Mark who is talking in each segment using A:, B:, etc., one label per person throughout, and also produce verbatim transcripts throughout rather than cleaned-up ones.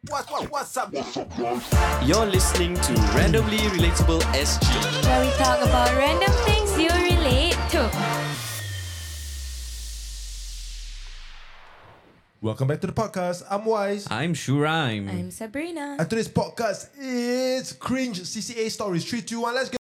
A: What, what, what's up?
B: You're listening to Randomly Relatable S G.
C: Where we talk about random things you relate to.
A: Welcome back to the podcast. I'm Wise.
B: I'm Shuraim.
C: I'm Sabrina.
A: And today's podcast is Cringe C C A Stories. three, two, one, let's go.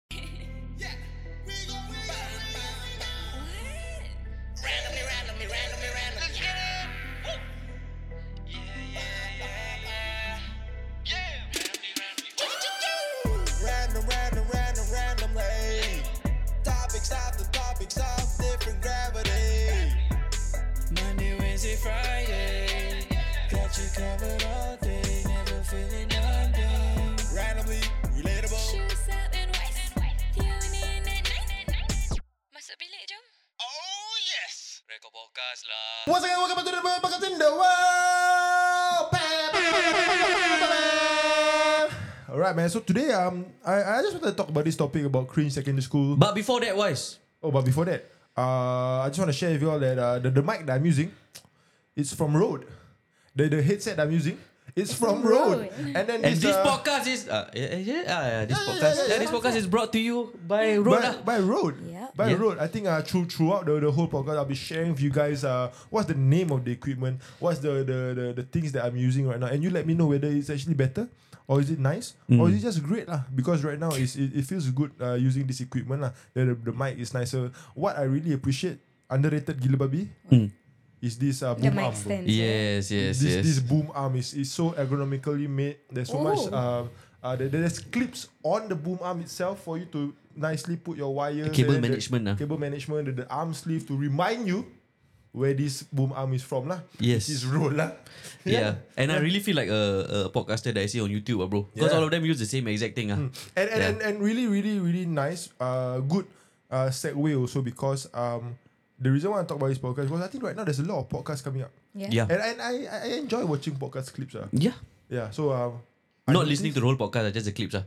D: Random, random, random, randomly. Topics after topics of different gravity. Monday, Wednesday, Friday. Got you covered all day. Never feeling under. Randomly relatable.
C: Shoes up and west. Tune in at night. Masuk bilik jom.
D: Oh yes. Rekod podcast lah.
A: Once again, welcome back to the podcast in the world. Alright, man. So today, um, I, I just want to talk about this topic about cringe secondary school.
B: But before that, Wise.
A: Oh, but before that, uh, I just want to share with you all that uh, the, the mic that I'm using, it's from Rode. The the headset that I'm using, it's from Rode.
C: Rode.
A: And then
B: And
A: this,
B: this
A: uh,
B: podcast is uh, yeah, yeah, yeah, this
A: Yeah, yeah,
B: podcast
A: yeah, yeah,
B: yeah, this
A: yeah.
B: podcast is brought to you by Rode.
A: by, by Rode.
C: Yeah.
A: By
B: Yeah.
A: Rode. I think uh, through, throughout the, the whole podcast, I'll be sharing with you guys uh, what's the name of the equipment, what's the, the, the, the things that I'm using right now. And you let me know whether it's actually better or is it nice or is it just great lah. Because right now it's, it, it feels good uh, using this equipment lah. The, the, the mic is nicer. What I really appreciate, underrated gila babi, is this uh,
C: The
A: boom
C: mic
A: arm. bro.
C: stand.
B: Yes, yes,
A: this,
B: yes.
A: this boom arm is, is so ergonomically made. There's so much
C: Oh.
A: uh, uh, there, there's clips on the boom arm itself for you to nicely put your wires.
B: The cable
A: and then
B: management,
A: the,
B: ah.
A: cable management, the, the arm sleeve to remind you where this boom arm is from lah.
B: Yes.
A: This roll lah.
B: Yeah. And I really feel like a, a podcaster that I see on YouTube, ah, bro. Because
A: Yeah.
B: all of them use the same exact thing. Ah.
A: And and,
B: Yeah.
A: and and really really really nice. Uh, good uh segue also because um the reason why I talk about this podcast because I think right now there's a lot of podcasts coming up.
C: Yeah.
B: Yeah.
A: And and I I enjoy watching podcast clips ah.
B: Yeah.
A: Yeah. So um. I
B: Not
A: noticed-
B: listening to the whole podcast, ah, just the clips. Ah.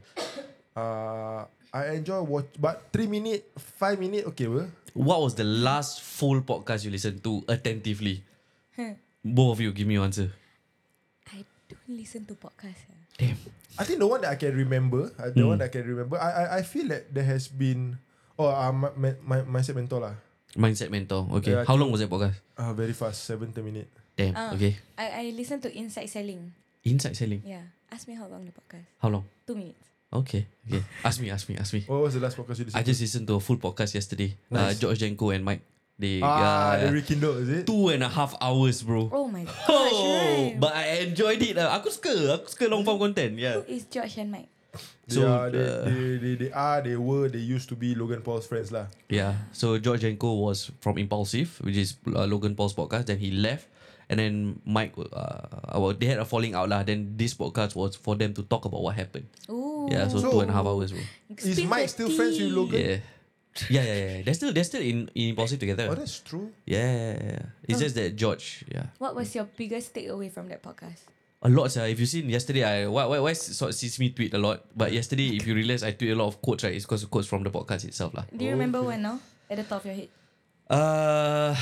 A: Uh, I enjoy watch, but three minute, five minute, okay, bro.
B: What was the last full podcast you listened to attentively? Both of you, give me your answer.
C: I don't listen to podcasts. ah.
B: Damn.
A: I think the one that I can remember, uh, the one that I can remember, I, I I feel that there has been, oh, uh, my, my, my mindset mentor lah.
B: Mindset Mentor. Okay.
A: Yeah, I
B: How
A: think-
B: long was that podcast?
A: Uh, very fast, seventy minutes.
B: Damn.
C: Ah,
B: Okay.
C: I, I listen to Inside Selling.
B: Inside selling.
C: Yeah. Ask me how long the podcast.
B: How long?
C: Two minutes.
B: Okay. Okay. Ask me, ask me, ask me.
A: What was the last podcast you listened
B: I
A: to?
B: just listened to a full podcast yesterday. Uh,
A: Nice.
B: George Jenko and Mike. They
A: Ah,
B: uh,
A: the rekindle, is it?
B: two and a half hours, bro.
C: Oh my gosh,
B: Oh,
C: right.
B: but I enjoyed it. Uh. Aku suka. Aku suka long form content. Yeah.
C: Who is George and Mike?
A: They,
B: So,
A: are, they,
B: uh,
A: they, they, they are, they were, they used to be Logan Paul's friends lah.
B: Yeah. So George Jenko was from Impulsive, which is uh, Logan Paul's podcast. Then he left. And then Mike, uh, well, they had a falling out lah. Then this podcast was for them to talk about what happened.
C: Ooh.
B: Yeah, so,
A: So-
B: two and a half hours, bro.
A: Is
C: Spill
A: Mike
C: the
A: still friends with
C: tea.
A: Logan?
B: Yeah. Yeah, yeah, yeah. They're still, they're still in, in Impulsive together.
A: Oh, that's true.
B: Yeah. It's just that George, yeah.
C: What was your biggest takeaway from that podcast?
B: A lot, sir. If you seen yesterday, I why why why sort of sees me tweet a lot. But yesterday, if you realize I tweet a lot of quotes, right? It's because of quotes from the podcast itself, lah.
C: Do you remember one now? At the top of your head.
B: Uh,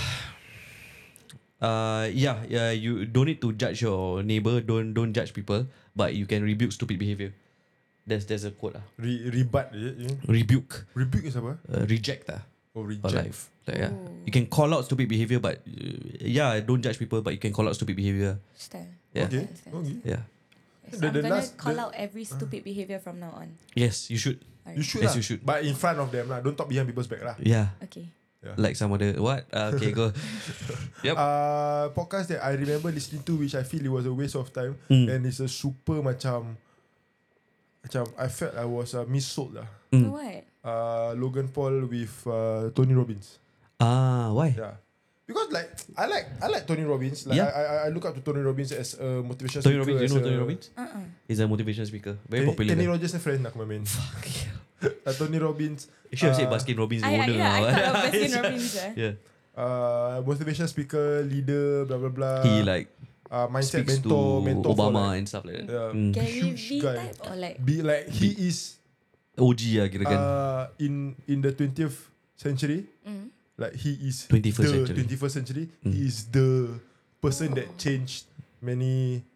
B: uh, yeah, yeah. You don't need to judge your neighbor. Don't don't judge people, but you can rebuke stupid behavior. There's there's a quote, ah.
A: Re, rebut, is it? Yeah.
B: Rebuke,
A: Rebuke is apa?
B: uh, reject, ah.
A: Or
B: Or
A: reject?
B: like, like yeah.
C: Oh.
B: You can call out stupid behavior, but uh, yeah, don't judge people, but you can call out stupid behavior.
C: Style.
B: Yeah.
A: Okay,
C: Understand,
A: okay.
B: Yeah.
C: Yes,
A: The-
C: I'm
A: the
C: gonna
A: last-
C: call
A: the-
C: out every stupid behavior from now on.
B: Yes, you should.
C: Alright.
A: You should
B: Yes,
A: lah.
B: you should.
A: But in front of them lah. Don't talk behind people's back lah.
B: Yeah.
C: Okay.
A: Yeah.
B: Like some other what? Uh, okay, go. Yep.
A: Uh, podcast that I remember listening to, which I feel it was a waste of time,
B: Mm.
A: and it's a super macam, macam I felt I was uh, missold lah.
B: Mm.
C: What?
A: Uh, Logan Paul with uh, Tony Robbins.
B: Ah, why?
A: Yeah, because like I like I like Tony Robbins. Like
B: Yeah.
A: I, I I look up to Tony Robbins as a motivational
B: Tony
A: speaker.
B: Robbins, you
A: as
B: know
A: a-
B: Tony Robbins?
C: Uh-uh.
B: He's a motivational speaker. Very
A: Kenny,
B: popular.
A: Kenny
B: guy.
A: Rogers' friend nak main. uh, Tony Robbins.
B: You should have said
A: uh,
B: Baskin Robbins, the
C: I, I,
B: owner.
C: yeah, I
B: ah.
C: thought of Baskin Robbins. eh.
B: Yeah.
A: Uh, motivational speaker, leader, blah blah blah.
B: He like
A: uh, mindset
B: speaks
A: mentor,
B: to
A: mentor for
B: Obama
A: like,
B: and stuff like that.
A: yeah,
B: Mm.
C: Gary
A: huge
C: V
A: guy.
C: type or like
A: Be like he is
B: O G lah kira kan.
A: uh, in in the twentieth century.
C: mm,
A: Like he is
B: twenty-first
A: the
B: century.
A: twenty-first century.
B: Mm.
A: He is the person that changed many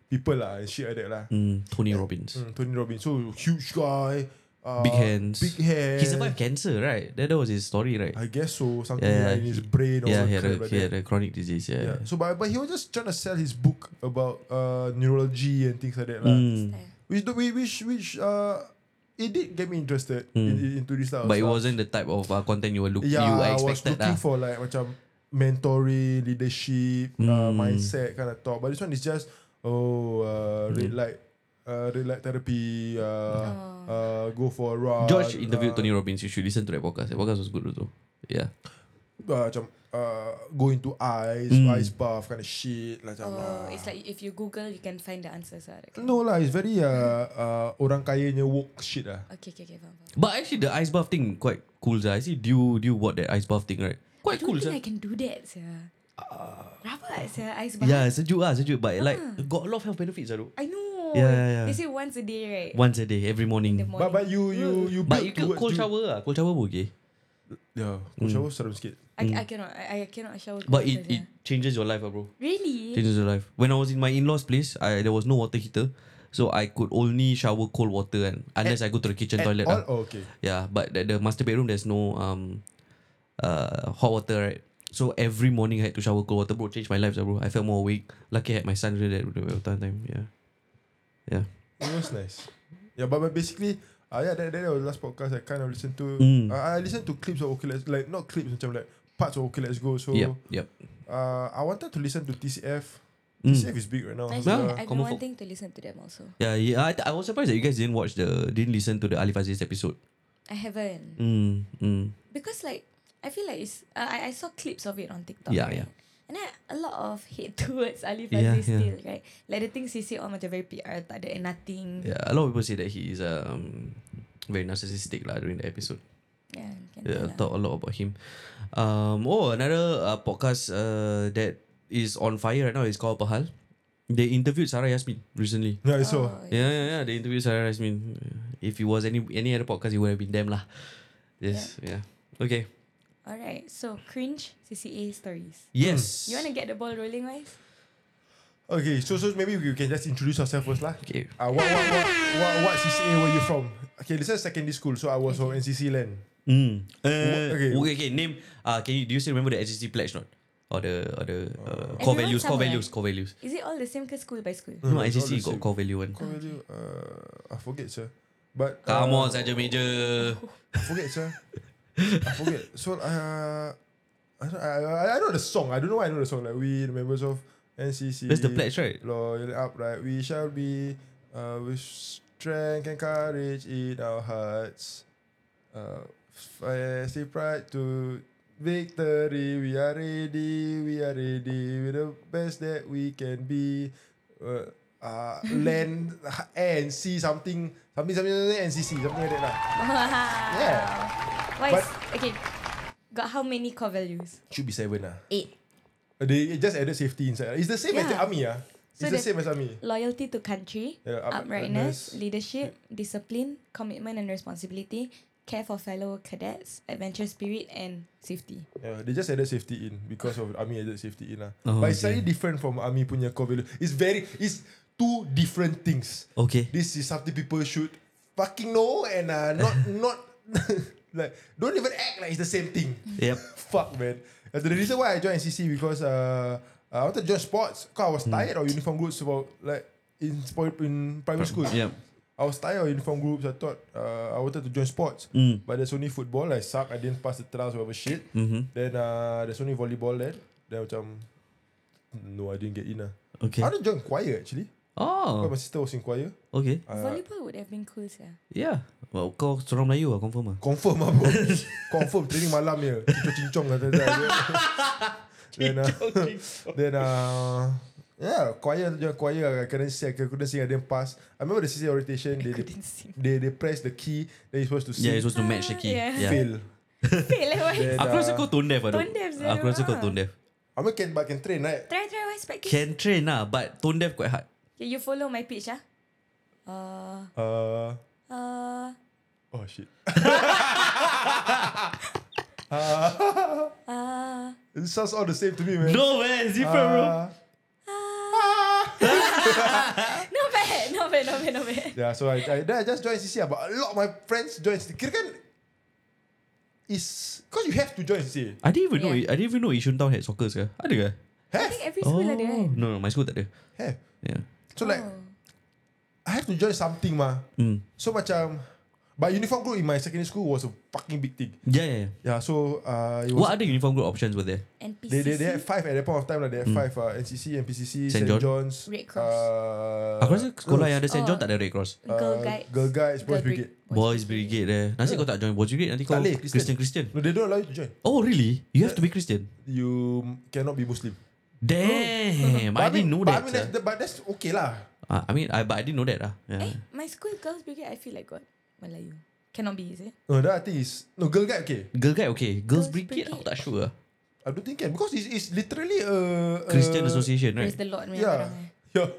A: people lah and shit like that lah.
B: Mm, Tony Robbins.
A: Mm, Tony Robbins, so huge guy, uh,
B: Big hands.
A: big hair.
B: He survived cancer, right? That, that was his story, right?
A: I guess so. Something
B: Yeah,
A: like in his
B: he-
A: brain or
B: yeah, he
A: something
B: had, a,
A: like
B: he had
A: that.
B: a chronic disease. Yeah.
A: Yeah. So, but but he was just trying to sell his book about uh, neurology and things like that lah.
B: Mm.
A: Which do- we which which uh it did get me interested
B: Mm.
A: in, in, into this type of
B: But it
A: stuff.
B: wasn't the type of uh, content you were look
A: Yeah,
B: you
A: I was
B: expected
A: looking
B: lah.
A: for like macam mentoring, leadership, uh,
B: Mm.
A: mindset kind of talk. But this one is just oh uh, red light, uh, red light therapy. Uh, uh, go for a run.
B: George interviewed
A: uh,
B: Tony Robbins. You should listen to that podcast. That podcast was good also. Yeah.
A: Uh, macam uh, go into ice,
B: Mm.
A: ice bath kind of shit. Like, macam,
E: Oh,
A: uh,
E: it's like if you Google, you can find the answers. Lah, that kind.
A: no lah, it's very uh, uh, orang kayanya woke shit lah.
E: Okay, okay, okay, faham, faham.
B: But actually, the ice bath thing quite cool. Sir. I see you you bought that ice bath thing, right?
E: I
B: Quite
E: don't
B: cool,
E: think
B: sir.
E: I can do that, sir. Rabak, sir. Ice bath.
B: Yeah, sejuk ah, sejuk. But like got a lot of health benefits, ah.
E: I know.
B: Yeah, yeah, yeah.
E: They say once a day, right?
B: Once a day, every morning.
E: In the morning.
A: But but you you you
B: But
A: build
B: you could
A: towards
B: cold
A: you-
B: shower ah, cold shower pun okay.
A: Yeah, cold shower seram sikit.
E: I, I cannot. I, I cannot shower.
B: But
E: cold
B: it
E: water,
B: it changes your life, ah, bro.
E: sir. Really?
B: Changes your life. When I was in my in-laws' place, I there was no water heater, so I could only shower cold water and unless I go to the kitchen
A: At
B: toilet.
A: all?
B: ah.
A: Oh, okay.
B: Yeah, but the, the master bedroom there's no um uh hot water, right? So every morning I had to shower cold water, bro. Changed my life, bro. I felt more awake. Lucky I had my son really that the time time. Yeah, yeah.
A: It was nice. Yeah, but, but basically, uh, yeah, that, that was the last podcast I kind of listened to.
B: Mm.
A: Uh, I listened to clips of Okay Let's, like not clips, macam like parts of Okay Let's Go. So,
B: Yep, yep.
A: uh, I wanted to listen to T C F.
B: Mm.
A: T C F is big right now.
E: Actually,
B: Yeah,
E: I've been
B: common folk.
E: wanting to listen to them also.
B: Yeah, yeah. I, I was surprised that you guys didn't watch the didn't listen to the Alif Aziz episode.
E: I haven't.
B: Mm, mm.
E: Because like, I feel like it's, uh, I, I saw clips of it on TikTok.
B: Yeah,
E: right?
B: yeah.
E: And then a lot of hate towards Alif
B: Yeah,
E: Aziz
B: yeah.
E: still, right? Like the things he say all macam very P R, tak ada nothing.
B: Yeah, a lot of people say that he is um very narcissistic lah during the episode.
E: Yeah, you can
B: Yeah,
E: tell lah.
B: talk a lot about him. Um, oh, another uh, podcast uh, that is on fire right now is called Pahal. They interviewed Sarah Yasmin recently.
A: Yeah, I saw.
E: Oh,
B: Yeah, yeah, yeah. They interviewed Sarah Yasmin. If it was any any other podcast, it would have been them lah. Yes, yeah. Okay.
E: Alright, so cringe C C A stories.
B: Yes.
E: You want to get the ball rolling, guys?
A: Okay, so so maybe we can just introduce ourselves first lah.
B: Okay.
A: Uh, what, what, what, what, what C C A were you from? Okay, this is secondary school, so I was from N C C Land.
B: Mm. Uh,
A: okay.
B: okay. Okay. Name. Uh, can you do you still remember the N C C pledge not? Or the or the uh, core
E: Everyone
B: values, core
E: sama,
B: values,
E: right?
B: core values.
E: Is it all the same ke school by school?
B: No,
A: it's
B: N C
A: all
B: C
A: the
B: got
A: same.
B: core value one.
A: Core value, uh, I forget, sir. But uh,
B: Come on, saja major.
A: I forget, sir. I forget. So uh, I, don't- I, I I know the song. I don't know why I know the song. Like we, the members of N C C.
B: That's the pledge, right?
A: Loyal upright, we shall be uh, with strength and courage in our hearts. Uh, fierce pride to victory. We are ready. We are ready. We're the best that we can be. Uh, uh, land and see something, something, something, something, N C C, something like that lah.
E: Wow.
A: Yeah.
E: Why
A: But-
E: is, okay, got how many core values?
A: Should be seven lah.
E: Eight.
A: Uh, They just added safety inside. It's the same as the
E: Yeah.
A: army ah. It's
E: So
A: the
E: the-
A: same as army.
E: Loyalty to country,
A: Yeah, up-
E: uprightness,
A: uprightness.
E: leadership, discipline, commitment and responsibility, care for fellow cadets, adventure spirit, and safety.
A: Yeah, they just added safety in because of army added safety in lah.
B: Oh,
A: but it's
B: okay.
A: slightly different from army punya core value. It's very, it's two different things.
B: Okay.
A: This is something people should fucking know and uh, not not like don't even act like it's the same thing.
B: Yep.
A: Fuck man. Uh, the reason why I joined N C C because uh, I wanted to join sports. Cause I was tired of uniform groups about like in sport in primary school.
B: Yep.
A: I was tired of uniform groups. I thought uh, I wanted to join sports,
B: Mm.
A: but there's only football. I suck. I didn't pass the trials or whatever shit.
B: Mm-hmm.
A: Then uh, there's only volleyball then. Then macam no, I didn't get in lah.
B: Okay.
A: I wanted to join choir actually.
B: Oh.
A: Because my sister was in choir.
B: Okay.
A: Uh,
E: Volleyball would have been cool, sir.
B: Yeah. Well, kau seorang Melayu lah, confirm lah.
A: Confirm lah bro. Confirm training malam je. Cincong-cincong kata dia. Then uh, then uh, yeah, choir join choir. I couldn't sing. I couldn't sing. I didn't pass. I remember the C C A orientation. They, they
E: Couldn't sing.
A: they they press the key. Then you're supposed to sing.
B: Yeah, you're supposed to match the key.
E: Yeah.
B: Yeah.
A: Fail.
E: Fail eh, why?
A: Then,
B: Aku rasa
A: uh,
B: kau tone deaf lah.
E: Tone deaf,
B: Aku rasa kau
E: Zara.
B: tone deaf.
A: I mean can but can train right.
E: Try, try, why spec
B: Can train lah, but tone deaf quite hard.
E: Okay, you follow my pitch, ah. Uh,
A: Uh,
E: uh,
A: oh shit.
E: uh,
A: It sounds all the same to me, man.
B: No man, it's different bro.
A: Uh,
E: bad, not bad, not bad.
A: Yeah, so I, I, then I just joined C C A. But a lot of my friends join C C A. Kira kan is because you have to join C C A.
B: I didn't even know.
E: Yeah.
B: I didn't even know Yishun Town had soccer. Ke? Ada ke?
E: I
A: Have,
E: think every school ada kan?
B: No, no, my school tak ada.
A: have.
B: Yeah.
A: So like
E: Oh.
A: I have to join something mah.
B: Mm.
A: So macam, but uniform group in my secondary school was a fucking big thing.
B: Yeah, yeah, yeah.
A: Yeah, so uh, it was
B: What other uniform group options were there?
E: N P C C.
A: they, they they had five at that point of time. Like they had five uh, N C C, N P C C,
B: Saint
A: Saint
B: John?
A: John's,
E: Red Cross.
A: Uh,
B: Aku rasa sekolah yang ada Saint John
E: Oh.
B: tak ada Red Cross.
E: Girl
A: uh,
E: Guides.
A: Girl Guides, Boys
E: Girl
A: Brigade.
B: Boys Brigade eh. Nasib kau tak join Boys Brigade nanti kau
A: Tak boleh,
B: Christian
A: Christian.
B: Christian.
A: No, they don't allow you to join.
B: Oh really? You have to be Christian.
A: You cannot be Muslim.
B: Damn,
A: But
B: I didn't know
A: but
B: that.
A: I mean, that's,
B: sia.
A: but that's okay lah.
B: Ah, I mean, I but I didn't know that lah.
E: Eh,
B: Yeah.
E: my school girls brigade, I feel like got Melayu. Cannot be, is it?
A: No, that I think is no Girl Guide okay.
B: Girl Guide okay. Girls
E: Girls
B: Brigade,
E: Brigade.
B: aku tak sure.
A: I don't think can because it's, it's literally a, a
B: Christian Association, right?
E: Praise the Lord, man.
A: Yeah, yeah.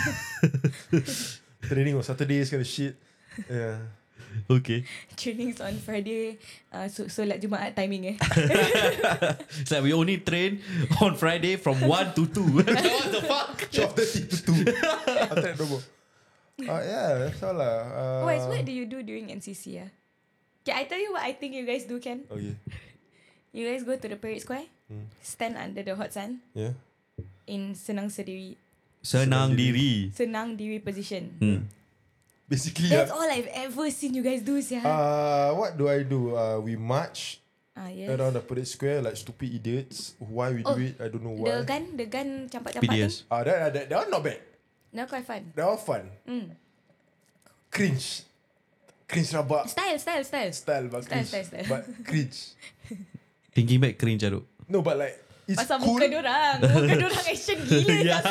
A: Training on Saturdays kind of shit. Yeah.
B: Okay.
E: Trainings on Friday, uh, so solat Jumaat timing eh.
B: It's like we only train on Friday from one to two. What the fuck?
A: twelve thirty to two. After that, no more. Uh, yeah, that's all lah. Uh,
E: Wait, what do you do during N C C? Ah? Okay, I tell you what I think you guys do, Ken.
A: Okay.
E: You guys go to the parade square,
A: Hmm.
E: stand under the hot sun
A: Yeah.
E: in senang sendiri,
B: Senang diri.
E: senang diri position.
B: Hmm.
A: Basically,
E: That's
A: uh,
E: all I've ever seen you guys do, sia.
A: uh, what do I do? Uh, we march
E: Ah, yes.
A: around the parade square like stupid idiots. Why we
E: Oh,
A: do it? I don't know
E: The
A: why.
E: gun, the gun campak-campak
B: P D
E: thing.
B: S.
A: Ah, that, that that one not bad.
E: That quite fun.
A: That one fun.
E: Mm.
A: Cringe. Cringe rabak.
E: Style, style, style.
A: Style but
E: Style,
A: cringe.
E: style, style.
A: But cringe.
B: Thinking back cringe aduk.
A: No, but like it's
E: Pasal
A: cool.
E: muka dorang. Muka dorang action gila.
B: Yeah.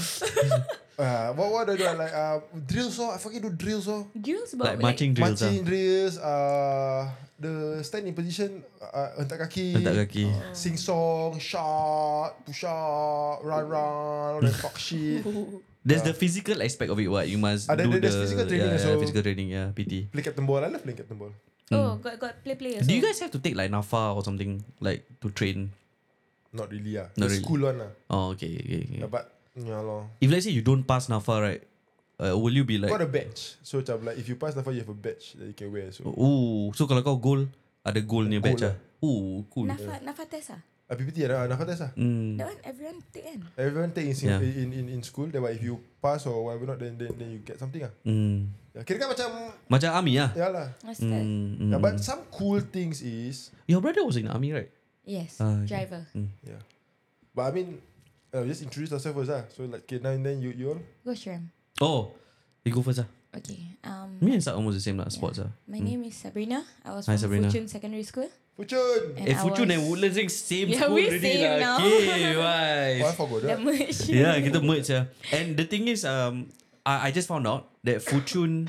A: Uh, what what do I do? Like uh, drills oh, I fucking do drills oh.
E: Drills
B: Like
E: about
B: marching drills
A: Marching
B: ah.
A: drills. Uh, the stand in position. Uh, hentak kaki.
B: Hentak kaki.
A: Sing song, shot, push up, run run, all that fuck shit.
B: There's the physical aspect of it. What you must
A: Ah, there-
B: do
A: there's
B: the
A: physical training
B: yeah, yeah,
A: also.
B: physical training. Yeah, P T.
A: Play captain ball. I love playing captain ball.
E: Oh, got got play play also.
B: Do you guys have to take like NAFA or something like to train?
A: Not really ah.
B: Not
A: The
B: really.
A: school one ah.
B: Oh, okay, okay, okay.
A: Yeah, but yeah lor.
B: If let's say you don't pass NAFA, right? Uh, will you be like?
A: Got a badge. So macam like if you pass NAFA, you have a badge that you can wear. So
B: Oh, so kalau kau goal ada goal ni
A: Goal
B: badge ah. Oh, cool.
E: Nafa, Nafa test ah.
A: uh, P P T ada NAFA test ah.
B: Hmm.
E: That one everyone take kan.
A: Everyone take in, Sing-
B: Yeah.
A: in in in school. Then but if you pass or whatever not, then then, then you get something ah.
B: Hmm.
A: Yeah, kira kan macam
B: Macam army ah.
A: ya lah.
E: What's that?
B: Hmm. hmm.
A: Yeah, but some cool things is
B: Your brother was in the army, right?
E: Yes,
B: Ah, okay.
E: driver.
A: yeah. But I mean, uh, just introduce yourself first ah. So like okay, now and then you you all.
E: Go Shram.
B: Oh, you go first ah.
E: Okay. Um,
B: Me and Sat almost the same lah. Sports ah.
E: my name is Sabrina. I was
B: Hi,
E: from
B: Sabrina.
E: Fuchun Secondary School.
A: Fuchun.
E: And
B: Eh,
E: I
B: Fuchun
E: was-
B: and Woodlands Ring same
E: Yeah,
B: school
E: we
B: already
E: same
B: lah.
E: now.
B: Okay, why?
A: Oh, I forgot
E: The
A: that.
E: merge.
B: Yeah, kita merge ah. And the thing is, um, I, I just found out that Fuchun,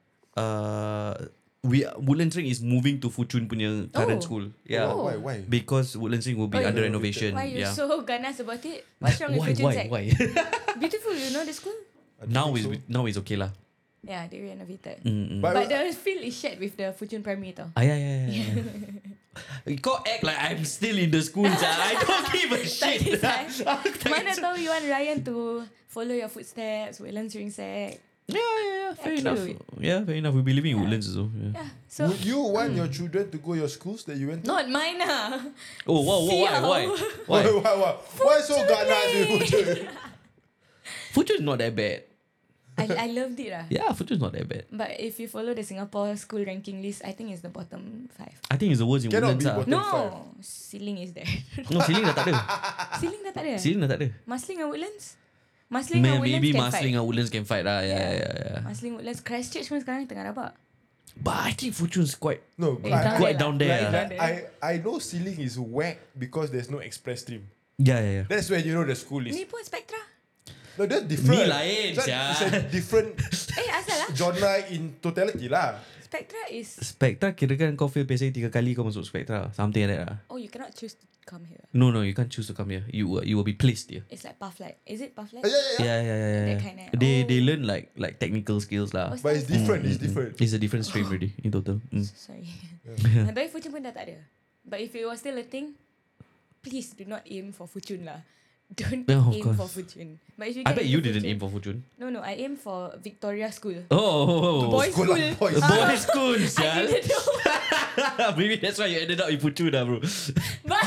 B: uh, we Woodlands Ring is moving to Fuchun punya current
E: Oh.
B: school. Yeah.
E: Oh.
A: Why why?
B: Because Woodlands Ring will be
E: Oh,
B: under
A: yeah.
B: renovation.
E: Why you
B: yeah.
E: so ganas about it? What's wrong with
B: why?
E: Fuchun
B: Why?
E: Sec?
B: Why?
E: Beautiful, you know the school?
A: I don't
B: now
A: think
B: is
A: so.
B: now is okay lah.
E: Yeah, they renovated.
B: Mm, mm.
A: But-
E: But the field is shared with the Fuchun Primary tau.
B: Ah, yeah, yeah, yeah. yeah. Kau act like I'm still in the school, sia. I don't give a
E: Tak
B: shit.
E: kisah. Mana tahu you want Ryan to follow your footsteps, Woodlands Ring Sec.
B: Yeah, yeah, yeah. Fair
E: Yeah,
B: enough.
E: cute.
B: Yeah, fair enough. We be living in Woodlands also. Yeah.
E: Yeah. So
A: Would you want your children to go your schools that you went to?
E: not mine ah.
B: Oh, wow, wow, why,
E: Siao.
B: why?
A: Why?
B: Why?
A: Why? Why? Why so ganas with Fuchun?
B: Fuchun is not that bad.
E: I I loved it lah.
B: Yeah, Fuchun is not that bad.
E: But if you follow the Singapore school ranking list, I think it's the bottom five.
B: I think it's the worst in
A: Cannot
B: Woodlands
A: be
B: ah.
A: bottom.
E: No,
A: five.
E: Ceiling is there.
B: No, Ceiling dah tak ada.
E: Ceiling dah tak ada.
B: Ceiling dah tak ada.
E: Marsiling and Woodlands? Marsiling and
B: May-
E: Woodlands
B: Maybe
E: can
B: Marsiling
E: fight.
B: and Woodlands can fight lah. Yeah, yeah, yeah.
E: Marsiling, Woodlands, Christchurch pun sekarang tengah rabak.
B: But I think Fuchun is quite
A: No,
E: Eh,
A: I,
E: down
B: quite
E: there
B: down
E: lah.
B: there.
A: like,
B: ah.
A: like, I I know ceiling is whack because there's no express stream.
B: Yeah, yeah, yeah.
A: That's where you know the school is.
E: Ni pun Spectra.
A: No, that's different.
B: Ni lain,
A: It's a-
B: sia.
A: It's a different
E: Eh, asal lah.
A: genre in totality lah.
E: Spectra is...
B: Spectra kira kan kau fail P S A tiga kali kau masuk Spectra. Something like that lah.
E: Oh, you cannot choose to come here.
B: No, no, you can't choose to come here. You will- you will be placed here.
E: It's like Pathlight. Is it Pathlight?
A: Uh, yeah, yeah, yeah.
B: Yeah, yeah, yeah. yeah.
E: That kind of-
B: They
E: oh.
B: they learn like like technical skills lah.
E: What's
A: But
E: that?
A: it's different.
B: Mm,
A: It's
B: mm,
A: different.
B: mm. It's a different stream already in total. Mm.
E: Sorry. Tapi Fuchun pun dah tak ada. But if it was still a thing, please do not aim for Fuchun lah. Don't
B: Oh, of
E: aim
B: course.
E: for Fuchun. But if you
B: I
E: get
B: bet you
E: into
B: didn't
E: Fuchun-
B: aim for Fuchun.
E: No, no, I aim for Victoria School.
B: Oh,
E: Boys'
A: School
E: school.
A: lah, boys.
B: Boys' school,
E: I
B: sial.
E: didn't know.
B: Maybe that's why you ended up in Fuchun dah, bro.
E: But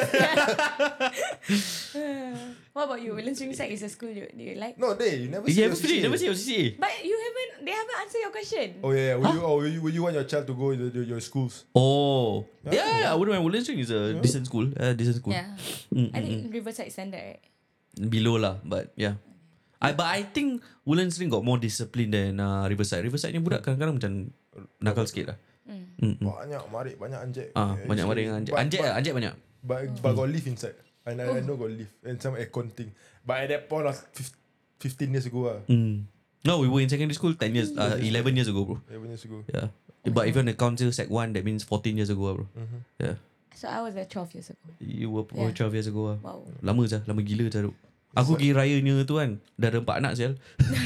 E: what about you? Woodlands Ringside is a school you, do you like?
A: No, they you never
B: You
A: see
B: haven't
A: your
B: finished,
A: C C A.
B: never say your C C A.
E: But you haven't. They haven't answered your question.
A: Oh yeah, yeah. Will you, oh, will you, will you want your child to go to your schools?
B: Oh,
A: Yeah.
B: yeah, yeah. I wouldn't mind. Woodlands Ring is a decent school. Uh, decent school.
E: Yeah.
B: Mm,
E: I
B: mm,
E: think Riverside standard, right?
B: mm. Below lah, but yeah. I but I think Woodlands Ring got more discipline than uh, Riverside. Riverside ni budak kadang-kadang macam nakal sikit lah.
E: Mm.
B: Mm, mm.
A: Banyak marik, banyak anjek.
B: Ah,
A: Yeah,
B: banyak
A: actually.
B: maring anjek.
A: But-
B: Anjek
A: but-
B: lah, anjek banyak.
A: But but got lift inside. And I, I know got lift and some aircon thing. But at that point of fif- fifteen years ago, ah,
B: Mm. No, we were in secondary school ten years, uh, eleven years ago, bro.
A: eleven years ago.
B: Yeah. But if you want to count till sec one, that means fourteen years ago, bro.
A: Mhm.
B: Yeah.
E: So I was there twelve years ago.
B: You were
E: Yeah.
B: yeah. twelve years ago lah.
E: Wow.
B: Lama je, lama gila je. Aku pergi rayanya tu kan, dah ada empat anak sial.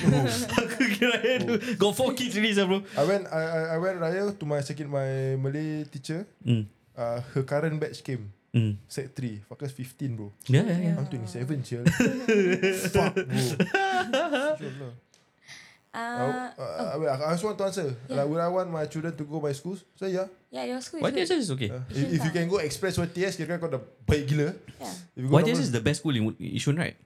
B: Aku pergi raya tu, got four kids already sah, bro.
A: I went I, I I went raya to my second my Malay teacher.
B: Mm.
A: Uh, her current batch came.
B: Mm.
A: Sec three. Fuckers fifteen, bro.
B: Yeah, yeah, yeah.
A: I'm twenty-seven, chill. Fuck, bro. Inshallah.
E: Uh,
A: Uh, uh, wait, I just want to answer.
E: Yeah.
A: Like, would I want my children to go my schools? So yeah.
E: yeah, your school
B: Y
E: is
B: T S
E: good.
B: is okay.
A: Uh, if, if you can go express O T S, kira kau dah baik gila.
E: Yeah.
A: If you go
B: Y T S
A: normal,
B: is the best school in Yishun, right?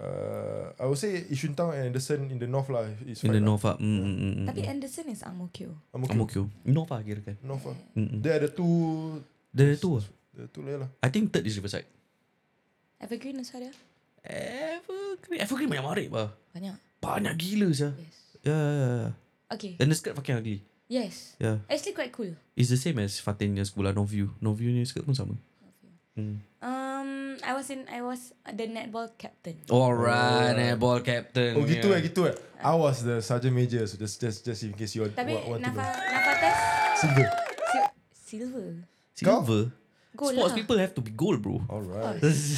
A: Uh, I would say Yishun Town and Anderson in the north lah. Is
B: In the
A: fine lah.
B: north ah. Mm, mm, mm, mm.
E: Tapi Anderson is Ang Mo Kio.
A: Ang Mo Kio.
B: Ang Mo Kio. North ah kira kan.
A: North lah.
B: Mm, mm.
A: They are the two.
B: There tu ah.
A: The two lah.
B: I think third is Riverside.
E: Evergreen is ada?
B: Evergreen. Evergreen banyak marik bah.
E: Banyak.
B: Banyak gila sah.
E: Yes.
B: Yeah, yeah, yeah.
E: Okay.
B: And the skirt fucking ugly.
E: Yes.
B: Yeah.
E: Actually quite cool.
B: It's the same as Fatin punya sekolah Northview. Northview ni skirt pun sama. Hmm.
E: Um, I was in. I was the netball captain.
B: Alright, netball captain.
A: Oh gitu eh, gitu eh. I was the sergeant major, so just just just in case you want,
E: Tapi
A: want, want to
E: Nafa
A: know.
E: Nafa test
A: Silver.
E: sil- silver.
B: Silver.
E: Gold
B: Sports
E: lah.
B: people have to be gold, bro.
A: Alright.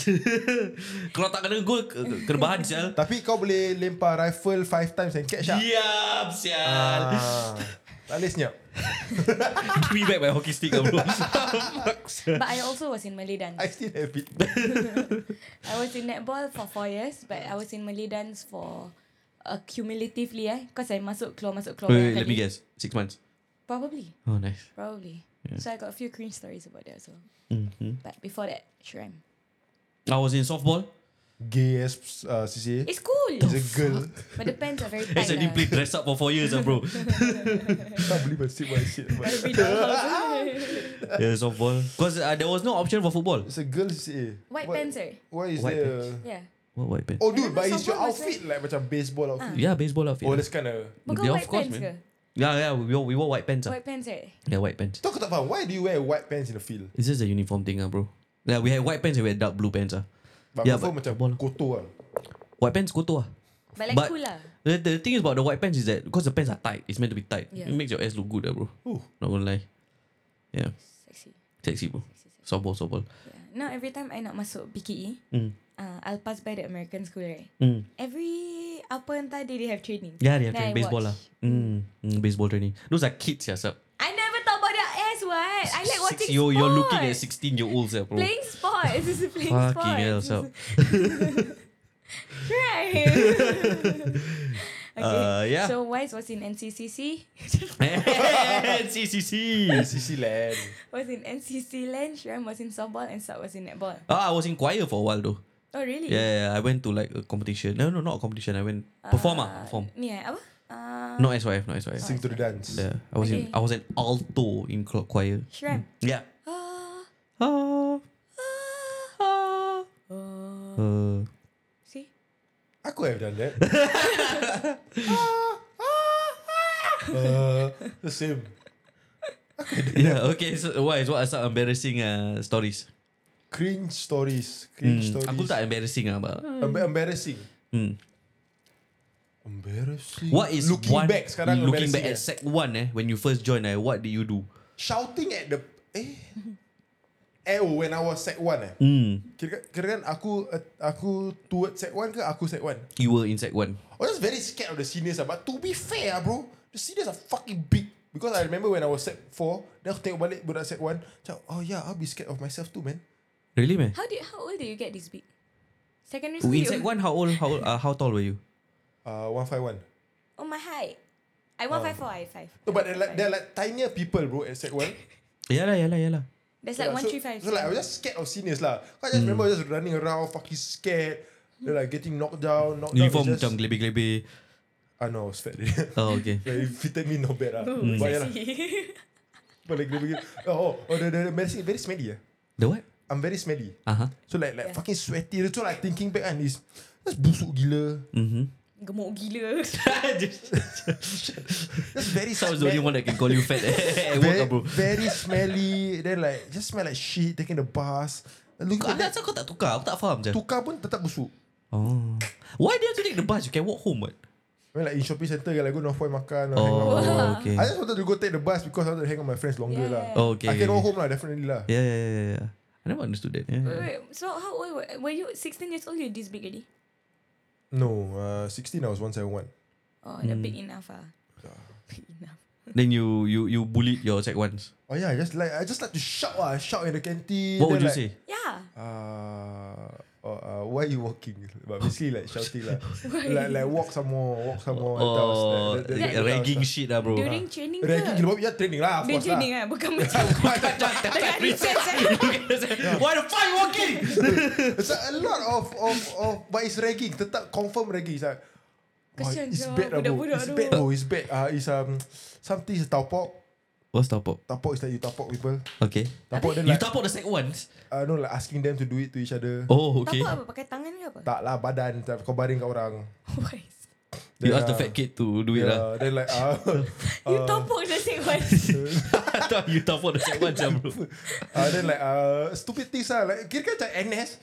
B: Kalau tak kena gold, ke- ke- kena bahan sial.
A: Tapi kau boleh lempar rifle five times and catch up.
B: Diam sial.
A: Ah, tak boleh senyap.
B: Give me back my hockey stick lah, bro.
E: But I also was in Malay dance.
A: I still have it.
E: I was in netball for four years, but I was in Malay dance for uh, cumulatively eh, because I masuk keluar masuk keluar.
B: Wait,
E: banyak
B: wait, let
E: kali.
B: me guess. Six months.
E: Probably,
B: Oh, nice.
E: probably.
B: Yeah.
E: So I got a few cringe stories about that as well.
B: Mm-hmm.
E: But before that, Shram.
B: I was in softball.
A: Gay as uh, C C A.
E: It's cool,
A: It's a girl.
E: but the pants are very tight.
B: Actually,
E: lah.
B: play dress up for four years, ah, bro.
A: Can't believe I said what I said. but
E: Every day.
B: Yeah, softball. Because uh, there was no option for football.
A: It's a girl C C A.
E: White
A: Why-
E: pants, right?
A: Why is
B: White
A: there?
E: Yeah.
B: What white pants?
A: Oh dude,
E: Remember
A: but is your
E: someone was
A: outfit like macam baseball outfit?
B: Yeah, baseball outfit.
A: Oh,
B: lah.
A: that's kind of.
E: Bukan
B: Yeah, of
E: white
B: course,
E: pants
B: man.
E: ke?
B: Yeah, yeah, we wore, we wore white pants. ah.
E: White pants, right?
B: Yeah, white pants.
A: Tahu aku tak faham. Why do you wear white pants in the field?
B: It's just a uniform thing, ah, bro. Yeah, we had white pants and we had dark blue pants. Ah.
A: But
B: Yeah,
A: yeah,
B: but
A: macam
B: football.
A: kotor lah.
B: White pants kotor. Ah.
E: But like
B: But-
E: cool lah.
B: The, the thing is about the white pants is that because the pants are tight, it's meant to be tight.
E: Yeah.
B: It makes your ass look good, ah, bro.
A: Ooh.
B: Not gonna lie. Yeah,
E: Sexy.
B: sexy, bro.
E: Sexy, sexy.
B: Softball, softball.
E: Yeah. Now every time I nak masuk P K E,
B: Mm.
E: uh, I'll pass by the American school, right?
B: Mm.
E: Every apa entah day they have training.
B: Yeah, they have
E: Then
B: training
E: I
B: baseball lah.
E: watch.
B: Mm. Mm, baseball training. Those are kids, yeah, sir.
E: I never thought about their ass, what? I like watching
B: you're,
E: sports.
B: you're looking at sixteen year olds, yeah, bro.
E: Playing sports. This is playing
B: Fucking hell,
E: sports.
B: Sab.
E: Right. Okay.
B: Uh, yeah.
E: So Wise was in N C C C.
B: C C C.
A: C C land.
E: was in N C C land. Shram was in softball and Sab was in netball.
B: Ah, I was in choir for a while though.
E: Oh really?
B: Yeah, yeah, yeah, I went to like a competition. No, no, not a competition. I went perform ah, perform.
E: Ni eh, apa? Uh,
B: Not S Y F, not S Y F.
A: Sing to the dance.
B: Yeah, I was in
E: Okay.
B: I was an alto in cl- choir.
E: Shram.
B: Yeah.
E: Ah.
B: Ah. Ah.
E: Uh,
B: Uh,
E: see?
A: Aku have done that. uh, the same.
B: yeah. Okay. So why? What are some embarrassing uh, stories?
A: Cringe stories. Cringe
B: Hmm,
A: stories.
B: aku tak embarrassing ah, but.
A: Emba- embarrassing.
B: Hmm.
A: Embarrassing.
B: What is
A: looking
B: one,
A: back sekarang
B: looking back
A: embarrassing
B: at sec one eh when you first joined eh what did you do?
A: shouting at the eh eh oh, when I was sec one eh.
B: Hmm.
A: Kira, kira kan aku uh, aku towards sec one ke aku sec one?
B: You were in sec one.
A: I was very scared of the seniors ah, but to be fair ah, bro, the seniors are fucking big. Because I remember when I was sec four, then aku tengok balik budak sec one, macam, oh yeah, I'll be scared of myself too, man.
B: Really man?
E: How did how old did you get this big? Secondary
B: Oh,
E: school.
B: in sec one, how old? How old, uh, how tall were you?
A: Uh, one five one.
E: Oh, my height. I one five four. I five.
A: No, but they're like, they're like tinier people, bro, at sec one.
B: Yeah lah, yeah lah, yeah lah.
E: There's like
A: Yeah,
E: one
A: so,
E: three five.
A: So like I was just scared of seniors lah. I just remember just running around, fucking scared. They're like getting knocked down, knocked
B: Uniform
A: down. It's
B: macam
A: just,
B: gelebe-gelebe.
A: ah no, I was fat.
B: Oh, okay.
A: Like, it fitted me not bad lah.
E: Ooh,
A: But yeah lah.
E: sexy.
A: But like gelebe oh, oh, the, the, the medicine very smelly yeah.
B: The what?
A: I'm very smelly.
B: Uh-huh.
A: So like like
E: Yeah.
A: fucking sweaty. So like thinking back and is that's busuk gila.
B: Mm-hmm.
E: Gemuk gila.
A: That's very
B: Sounds the only one that can call you fat at work,
A: very,
B: ah, bro.
A: very smelly. Then like just smell like shit taking the bus. And look
B: Kau
A: at that.
B: asal kau tak tukar? Aku tak faham je.
A: Tukar pun tetap busuk.
B: Oh. Why do you have to take the bus? You can walk home, what?
A: I mean, like in shopping centre, like go North Point makan or hang out.
B: Oh, okay.
A: I just wanted to go take the bus because I wanted to hang out with my friends longer
E: Yeah.
A: lah.
B: Oh, okay.
A: I can go home lah, definitely lah.
B: Yeah, yeah, yeah, yeah. I never understood that. Yeah.
E: Wait, wait, so how old were, were you? sixteen years old? You this big already?
A: No, uh, sixteen I was one seven one.
E: Oh, the big enough ah. Big enough.
B: Then you you you bullied your sec ones.
A: Oh yeah, I just like I just like to shout ah, shout in the canteen.
B: What would
A: then
B: you
A: like,
B: say?
E: Yeah.
A: Uh, uh, uh, why are you walking? But basically like shouting lah. like like walk some more, walk some more.
B: Oh,
A: That was- that- that- that- that
B: ragging
A: was-
B: shit lah, bro.
E: During training ke?
A: Ragging gila, ya training lah, of
E: During
A: course lah.
E: training ah, bukan macam tengah recess eh.
B: Why the fuck you walking?
A: It's like a lot of of of, but it's ragging. Tetap confirm ragging. It's like, wah,
E: Kesian
A: it's
E: sia,
A: bad lah bro.
E: budak-budak
A: It's
E: tu.
A: bad bro. It's bad. Uh, it's um something is tapok.
B: What's tapok?
A: Tapok is like you tapok people.
B: Okay.
A: Tapok then
B: You
A: like
B: tapok the sec ones?
A: uh, no like asking them to do it to each other.
B: Oh, okay.
E: Tapak apa? Pakai tangan ke apa?
A: Tak lah badan. tak, Kau baring kat orang.
E: Why?
B: You
A: Then,
B: ask the
A: uh,
B: fat kid to do it lah.
A: Yeah, then like uh,
E: You topok the same one.
B: I thought you tapok the sec ones lah, bro.
A: uh, then like uh, stupid things lah. Like kira kan macam N S,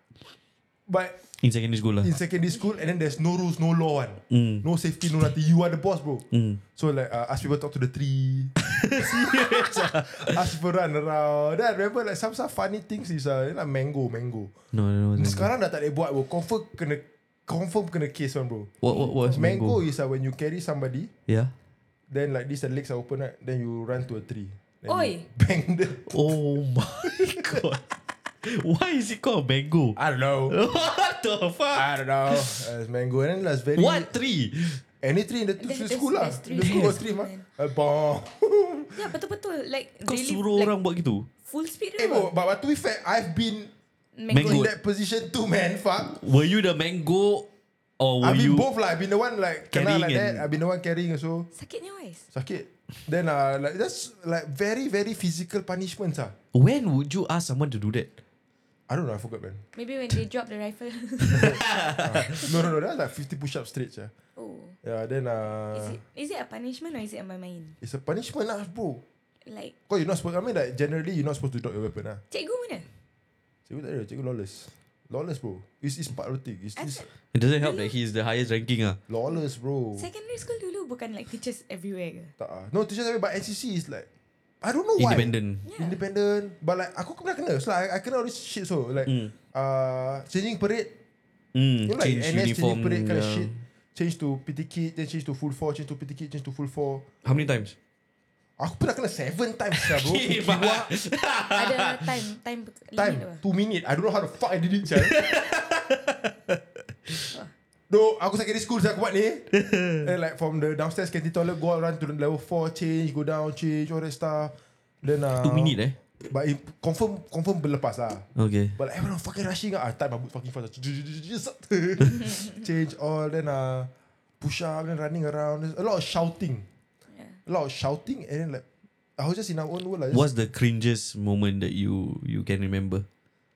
A: but
B: In secondary school lah.
A: in secondary school and then there's no rules, no law one.
B: Mm.
A: No safety, no nothing. You are the boss, bro.
B: Mm.
A: So like uh, ask people talk to the tree. Ask people run around. Then I remember like some some funny things is uh, like mango, mango.
B: No, no, no. no.
A: Sekarang dah tak boleh buat, bro. Confirm kena confirm kena case one, bro.
B: What, what was
A: Mango,
B: mango?
A: is uh, when you carry somebody,
B: Yeah.
A: then like this the legs are open, right? Then you run to a tree. Then
E: Oi.
A: you bang the.
B: Oh my god. Why is it called mango?
A: I don't know.
B: What the fuck?
A: I don't know. Uh, it's mango, and then that's very.
B: What tree?
A: Any tree in the,
E: There's-
A: the
E: there's-
A: school lah.
E: there's
A: In the
E: tree.
A: school was
E: Yes,
A: tree mah.
E: man.
A: Uh, bong.
E: Ya, betul-betul. Like,
B: Kau
E: really,
B: suruh
E: like,
B: orang buat gitu?
E: full speed
A: Eh,
E: ke
A: bro,
E: apa?
A: but, but to be fair, I've been
B: Mango.
A: in that position too, man. Fuck.
B: Were you the mango or were
A: I've been
B: you
A: both lah. I've been the one like kena
B: carrying
A: like that.
B: and-
A: I've been the one carrying also.
E: Sakitnya wise.
A: Sakit. Then uh, like that's like very very physical punishments ah.
B: When would you ask someone to do that?
A: I don't know. I forgot, man.
E: Maybe when they drop the rifle.
A: Uh, no, no, no. That was like fifty push-up straight, yeah.
E: Oh.
A: Yeah. Then
E: Is
A: uh,
E: it, is it a punishment or is it a main?
A: it's a punishment lah, bro.
E: Like,
A: Kau you're not supposed. I mean, like generally you're not supposed to drop your weapon ah.
E: cikgu mana?
A: Cikgu tak ada. Cikgu lawless. Lawless, bro. It's, it's part of the thing. It's, it's
B: It doesn't help that he is the highest ranking ah.
A: lawless, bro.
E: Secondary school dulu bukan like teachers everywhere ke?
A: Tak ah. No, teachers but N C C is like I don't know why.
B: Independent.
E: Yeah.
A: Independent. But like aku pernah kena. So like, I, I kena all this shit so like
B: Mm.
A: uh, changing parade.
B: Mm,
A: You know, like
B: change
A: N S
B: uniform.
A: changing parade kind of
B: yeah.
A: shit. Change to P T kit, then change to full four, change to P T kit, change to full four.
B: How many times?
A: Aku pernah kena seven times lah bro.
B: Kimak.
A: Kiwa.
E: Ada time, time,
A: Time
E: limit apa?
A: two minute. I don't know how the fuck I did it, sir. No, aku secondary school saya aku buat ni. And like from the downstairs canteen toilet, go out, run to the level four, change, go down, change, all that stuff. Then uh,
B: Two minute eh?
A: But it confirm confirm berlepas lah.
B: Okay.
A: But like, everyone fucking rushing ah. I type my boot fucking fast. Change all, then uh, push up, then running around. There's a lot of shouting.
E: Yeah.
A: A lot of shouting, and then like I was just in our own world. Like, just,
B: What's the cringiest moment that you you can remember?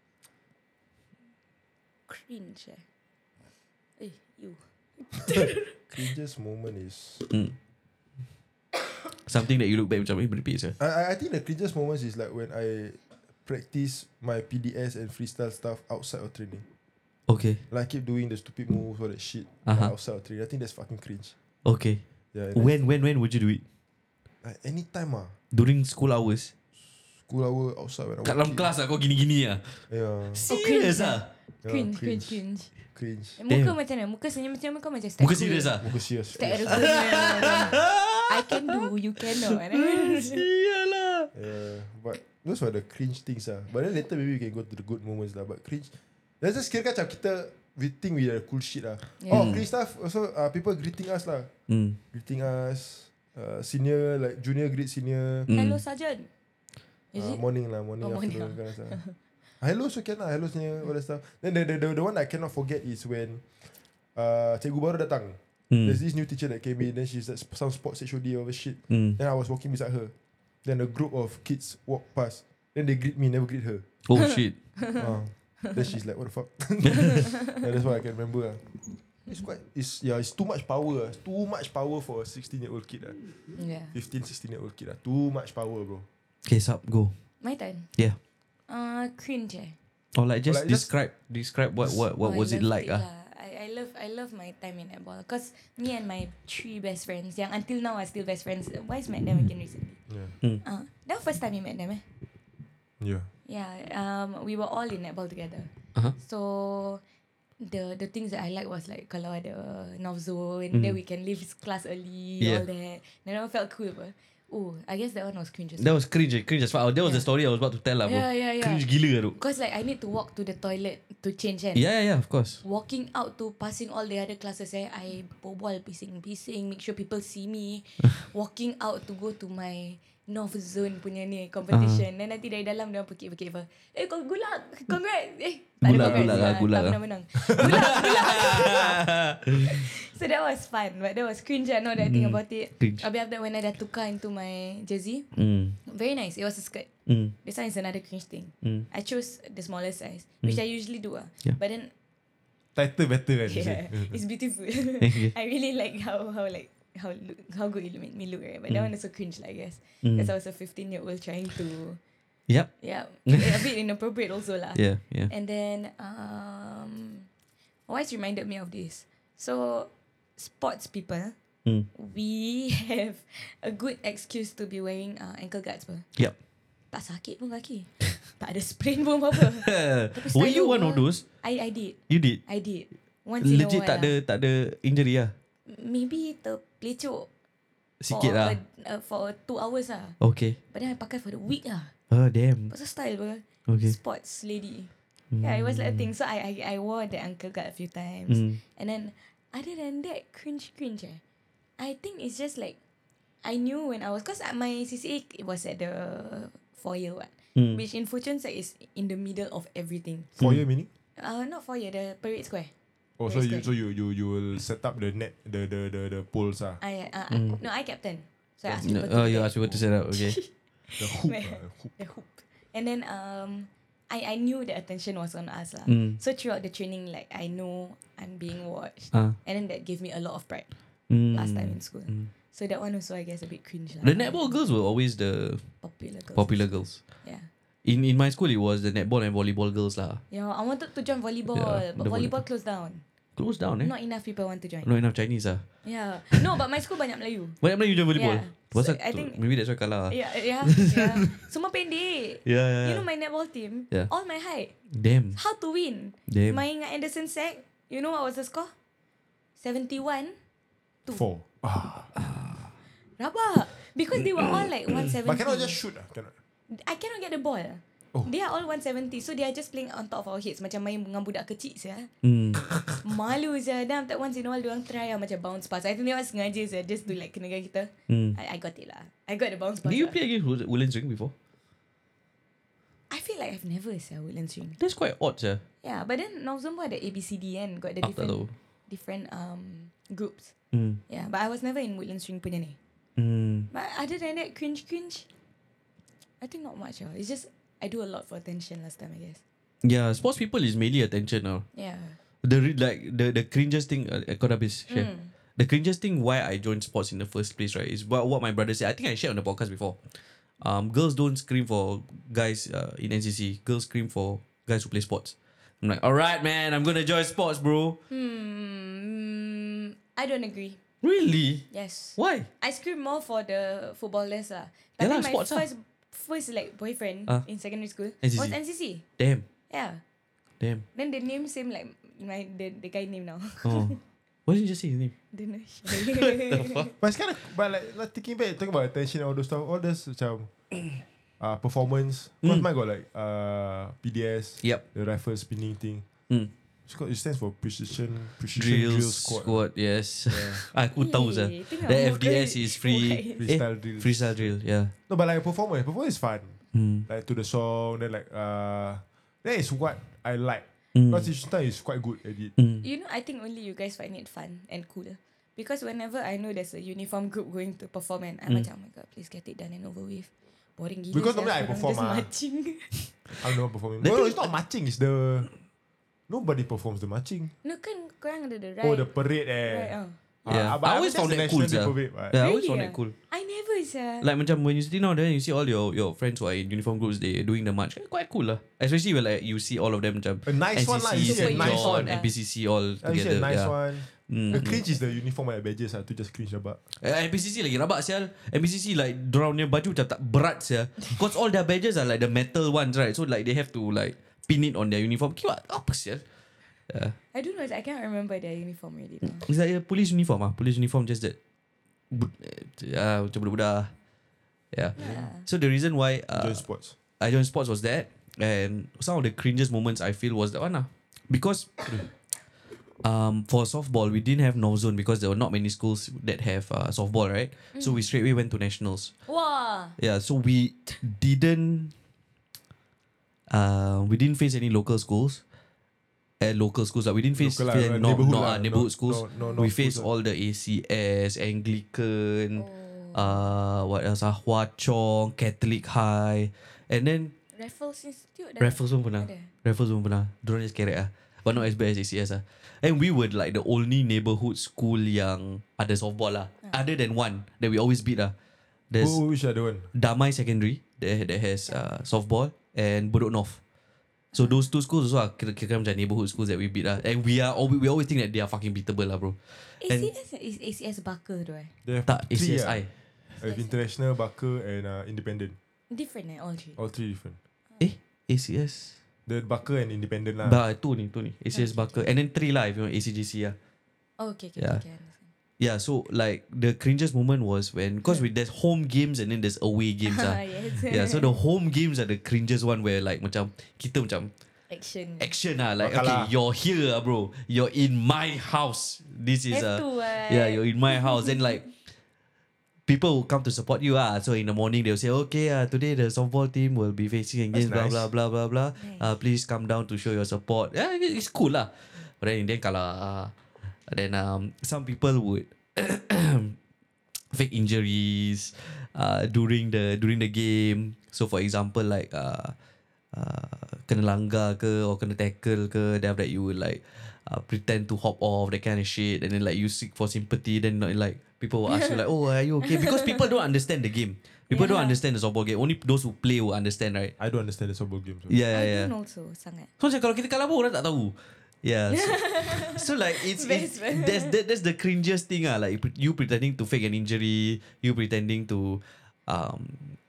E: Cringe eh. Eh, you.
A: cringiest moment is
B: Mm. Something that you look back macam eh berlepih sah.
A: I I- I think the cringiest moments is like when I practice my P D S and freestyle stuff outside of training.
B: Okay.
A: Like I keep doing the stupid moves all that shit
B: Uh-huh.
A: outside of training. I think that's fucking cringe.
B: Okay.
A: Yeah. and
B: When when when would you do it?
A: that's- Like, anytime ah.
B: During school hours?
A: School hour outside when I
B: Kat
A: was
B: dalam
A: kid.
B: kelas lah kau gini-gini lah.
A: Yeah.
B: Serious ah?
A: Yeah,
E: Cringe, cringe, cringe.
A: Cringe.
E: Eh, Muka
B: Damn.
E: macam mana? Muka senyum-senyum kau macam step
B: Muka serius ah?
A: Muka serious.
E: Step arrogant. I can do, you cannot.
B: Sialah.
A: Yeah, but those were the cringe things ah. But then later maybe we can go to the good moments lah. But cringe, let's just kira macam kita we think we are cool shit lah.
E: Yeah.
A: Oh, great stuff. Also, uh, people greeting us lah.
B: Mm.
A: Greeting us. Uh, senior, like junior greet senior.
B: Mm.
E: Hello Sergeant. Is
A: Uh,
E: it?
A: morning lah, morning,
E: Oh, morning
A: afternoon kind of stuff. Hello so can lah, hello senior, all that stuff. Then the, the, the, the one I cannot forget is when uh, cikgu baru datang.
B: Mm.
A: There's this new teacher that came in, then she's like some sports H O D or shit.
B: Mm.
A: Then I was walking beside her. Then a group of kids walk past. Then they greet me, never greet her.
B: Oh shit.
A: uh, then she's like, what the fuck? Yeah, that's what I can remember. Uh. It's quite, it's, yeah, it's too much power. Uh. Too much power for a sixteen year old kid. Uh.
E: Yeah.
A: fifteen, sixteen year old kid. Uh. Too much power, bro.
B: Okay, sup, go.
E: My turn.
B: Yeah.
E: Uh, cringe eh.
B: Or like just
A: like just-
B: describe describe what what what
E: Oh,
B: was
E: I
B: it
E: loved
B: like ah?
E: lah. I, I love I love my time in netball because me and my three best friends, yang until now are still best friends. Wise met them again recently.
A: Yeah.
E: Uh, that was first time we met them eh.
A: Yeah.
E: Yeah. Um, we were all in netball together.
B: Uh-huh.
E: So the the things that I like was like kalau ada North Zone,
B: Mm.
E: then we can leave class early,
B: Yeah.
E: all that. Then I felt cool, but oh, I guess that one was cringe. as
B: That
E: well.
B: was cringe, eh, cringe as fuck. That was the
E: Yeah.
B: story I was about to tell lah, bro.
E: Yeah, yeah, yeah.
B: Cringe gila tu.
E: Because like I need to walk to the toilet to change kan.
B: Yeah, yeah, yeah, of course.
E: Walking out to passing all the other classes eh, I berbual pising-pising, make sure people see me. Walking out to go to my North Zone punya ni competition.
B: Uh-huh.
E: Dan nanti dari dalam dia pekik-pekik apa. Eh, kau gulak, congrats. Eh, tak
B: Gulak,
E: ada congrats.
B: gulak lah,
E: Ah,
B: gulak
E: tak
B: lah.
E: menang-menang. Gulak, gulak. So that was fun, but that was cringe lah, now that I think
B: Mm,
E: about it.
B: cringe.
E: Habis after when I dah tukar into my jersey,
B: Mm.
E: very nice. It was a skirt.
B: Mm.
E: This one is another cringe thing.
B: Mm.
E: I chose the smaller size, which I usually do ah.
B: Yeah.
E: But then
A: Tighter better kan? you
E: yeah,
A: say?
E: it's beautiful.
B: Okay.
E: I really like how how like how look, how good it make me look, right? But that
B: Mm.
E: one is so cringe, like, I guess,
B: Mm.
E: because I was a fifteen year old trying to,
B: Yep.
E: yeah, a bit inappropriate also lah.
B: Yeah, yeah.
E: And then um, Wise reminded me of this. So sports people,
B: Mm.
E: we have a good excuse to be wearing uh, ankle guards, pun.
B: Yep.
E: Tak sakit pun kaki. Tak ada sprain pun apa-apa. Tapi
B: Were you
E: stylo
B: one of
E: pun,
B: those?
E: I I did.
B: You did?
E: I did. Once in a
B: Legit
E: while
B: tak ada
E: lah.
B: tak ada injury lah.
E: Maybe terpelecok
B: Sikit
E: for
B: lah.
E: a, uh, for two hours lah.
B: Okay.
E: But then I pakai for the week lah.
B: Oh damn.
E: Pasal style pun.
B: Okay.
E: Sports lady. Yeah, it was like a thing. So I I, I wore the ankle guard a few times.
B: Mm.
E: And then other than that, cringe cringe eh. I think it's just like I knew when I was, cause my C C A it was at the foyer one,
B: Mm.
E: which in Fortune Sec is in the middle of everything.
A: For your meaning?
E: Uh, not foyer, the parade square.
A: Oh, so
E: Very
A: you
E: scared.
A: so you you you will set up the net, the the the the poles ah,
E: I uh,
B: Mm.
E: no, I captain. So I asked
B: No,
E: people to
B: oh,
E: do
B: you
E: that.
B: asked people to set up. Okay.
A: the hoop,
E: Where?
A: ah, hoop.
E: The hoop. And then um I, I knew the attention was on us lah.
B: Mm.
E: So throughout the training, like I know I'm being watched.
B: Ah.
E: And then that gave me a lot of pride
B: Mm.
E: last time in school.
B: Mm.
E: So that one also I guess a bit cringe lah.
B: The netball girls were always the
E: Popular girls.
B: popular girls.
E: Yeah.
B: In in my school, it was the netball and volleyball girls lah.
E: Yeah, I wanted to join volleyball,
B: Yeah,
E: but
B: the
E: volleyball closed down.
B: Close down eh.
E: Not enough people want to join.
B: Not enough Chinese ah.
E: Yeah. No, but my school banyak Melayu.
B: Banyak Melayu join volleyball.
E: Yeah.
B: Pasal
E: So, I
B: tu-
E: think-
B: maybe that's why kalah.
E: Yeah, yeah, yeah. Semua pendek.
B: Yeah, yeah,
E: You
B: yeah.
E: know my netball team,
B: Yeah.
E: all my height.
B: Damn.
E: How to win?
B: Damn.
E: Main dengan Anderson Sec, you know what was the score? seventy-one.
A: Four.
E: Rabak. Because they were all like one seventy.
A: But cannot just shoot ah, cannot.
E: I cannot get the ball.
A: Oh.
E: They are all one seventy. So they are just playing on top of our heads. Macam main dengan budak kecil saya.
B: Mm.
E: Malu saya. Then after once in a while, diorang try lah, macam bounce pass. I think they was sengaja saya just to like kenakan kita.
B: Mm.
E: I, I got it lah. I got the bounce pass
B: Did you
E: lah.
B: play against Wood- Woodlands Ring before?
E: I feel like I've never saya Woodlands Ring.
B: That's quite odd, sir.
E: Yeah, but then Northern pun ada A B C D kan. Got the
B: Aku tak
E: different
B: tahu.
E: different um groups.
B: Mm.
E: Yeah, but I was never in Woodlands Ring punya ni.
B: Mm.
E: But other than that, cringe cringe, I think not much. Oh. It's just I do a lot for attention last time, I guess.
B: Yeah, sports people is mainly attention now.
E: Yeah.
B: The re- like the the cringiest thing uh, kau dah habis share.
E: Mm.
B: The cringiest thing why I joined sports in the first place, right, is what what my brother said. I think I shared on the podcast before. Um, girls don't scream for guys uh, in N C C. Girls scream for guys who play sports. I'm like, all right, man, I'm gonna join sports, bro.
E: Hmm. I don't agree.
B: Really?
E: Yes.
B: Why?
E: I scream more for the footballers lah.
B: Yeah
E: Tapi
B: lah,
E: my
B: sports lah.
E: first first like boyfriend
B: Ah.
E: in secondary school
B: N C C.
E: was N C C.
B: Damn,
E: Yeah.
B: damn.
E: Then the name same like my the the guy name now.
B: Oh, why didn't you just say his name?
E: Don't know.
A: But it's kind of, but like, like thinking back, talking about attention and all those stuff, all this macam uh, performance. Cause
B: Mm.
A: mine got like uh, P D S,
B: Yep.
A: the rifle spinning thing.
B: Mm.
A: It's called, it stands for Precision Precision
B: Drill,
A: Drill, Squad.
B: squad. Yes. Aku tahu sah.
E: Eh, tengok
B: The
E: muka
B: F D S is free.
E: white.
A: Freestyle
B: eh,
A: drills.
B: freestyle drill. Yeah.
A: No, but like performance, performance is fun.
B: Mm.
A: Like to the song, then like uh, that is what I like.
B: Mm.
A: Because Ishita is quite good at it.
B: Mm.
E: You know, I think only you guys find it fun and cool. Because whenever I know there's a uniform group going to perform and I'm
B: Mm.
E: macam, oh my god, please get it done and over with. Boring gila.
A: Because
E: sia,
A: normally I
E: korang
A: perform,
E: just
A: ah.
E: marching.
A: I'm not performing.
B: The
A: No, no,
B: thing-
A: it's not marching. It's the nobody performs the marching.
E: No kan korang ada the right.
A: Oh, the parade eh.
E: Right, oh.
A: Ah,
B: Yeah.
A: but
B: I always
A: that's
B: found
A: the
B: that cool,
A: National Day
B: sia.
A: parade, right?
B: Yeah, I always
E: Really,
B: found
E: ah?
B: that cool.
E: I never sia.
B: Like macam when you sit down there, you see all your your friends who are in uniform groups, they doing the march. Quite cool lah. Especially when like you see all of them macam
A: A nice one lah. You see a
B: Saint
A: nice
B: John,
A: one.
B: N P C C all
A: Ah, you see
B: together.
A: a nice
B: yeah.
A: one.
B: Mm.
A: The cringe is the uniform like badges ah. Tu just cringe abak.
B: Eh, N P C C lagi rabak sial. N P C C like dorang punya baju macam tak berat sial. Cause all their badges are like the metal ones, right? So like they have to like pin it on their uniform. Kira apa sial? Yeah.
E: I don't know. I can't remember their uniform already. Now.
B: It's like a police uniform ah. Police uniform just that. Bu- Yeah, macam budak-budak. Yeah.
E: Yeah.
B: So the reason why uh,
A: Join sports.
B: I joined sports was that, and some of the cringiest moments I feel was that one lah. Because um, for softball we didn't have North Zone because there were not many schools that have uh, softball, right? So we straight away went to nationals.
E: Wah.
B: Yeah, so we didn't uh, we didn't face any local schools. At local schools, like we didn't face,
A: Local lah,
B: face
A: uh,
B: no,
A: neighborhood
B: no,
A: lah,
B: uh, neighborhood
A: no-
B: schools.
A: no- no- no
B: we
A: schools
B: faced
A: lah.
B: all the A C S, Anglican,
E: Oh.
B: uh, what else? Ah, Hwa Chong, Catholic High, and then
E: Raffles Institute. dah
B: Raffles pun pernah.
E: ada.
B: Raffles pun pernah. Diorang just kerek lah. But not as bad as A C S lah. And we were like the only neighborhood school yang ada softball lah. Other than one that we always beat lah. There's
A: Who, which other one?
B: Damai Secondary that, that has uh, softball and Bedok North. So those two schools also are kira, kira macam neighborhood schools that we beat lah. And we are always, we always think that they are fucking beatable lah bro.
E: A C S is A C S Barker tu eh.
A: They have
B: Tak, A C S I.
A: three, ah. Have international, Barker and uh, independent.
E: Different eh all three.
A: All three different.
B: Eh? A C S?
A: The Barker and independent lah.
B: Bah, tu ni, tu ni. A C S Barker. And then three lah if you want A C G C lah.
E: Oh, okay, okay,
B: Yeah.
E: okay, I understand.
B: Yeah, so like the cringiest moment was when, because with there's home games and then there's away games ah.
E: yes.
B: Yeah, so the home games are the cringiest one where like macam kita macam
E: action.
B: action ah, like
A: Bakal
B: okay,
A: lah.
B: you're here ah, bro. You're in my house. This is
E: Have
B: a
E: to, uh,
B: yeah, you're in my house. Then like people will come to support you ah. So in the morning they'll say, okay, uh, today the softball team will be facing against
A: That's
B: blah
A: nice.
B: blah blah blah blah.
E: Nice.
B: Uh, please come down to show your support. Yeah, it- it's cool lah. But then then kalau uh, then um some people would fake injuries uh, during the during the game. So for example like uh, uh, kena langgar ke or kena tackle ke, then after that you would like uh, pretend to hop off, that kind of shit, and then like you seek for sympathy, then not like people will ask you like, oh, are you okay? Because people don't understand the game. People don't
E: Yeah.
B: understand the softball game. Only those who play will understand, right?
A: I don't understand the softball game. So.
B: Yeah, yeah,
E: I
B: yeah.
E: don't also sangat.
B: So macam kalau kita kalah pun orang tak tahu. Yeah. So, so like it's, it's
E: Best, best.
B: that's that, that's the cringiest thing ah. Like you pretending to fake an injury, you pretending to um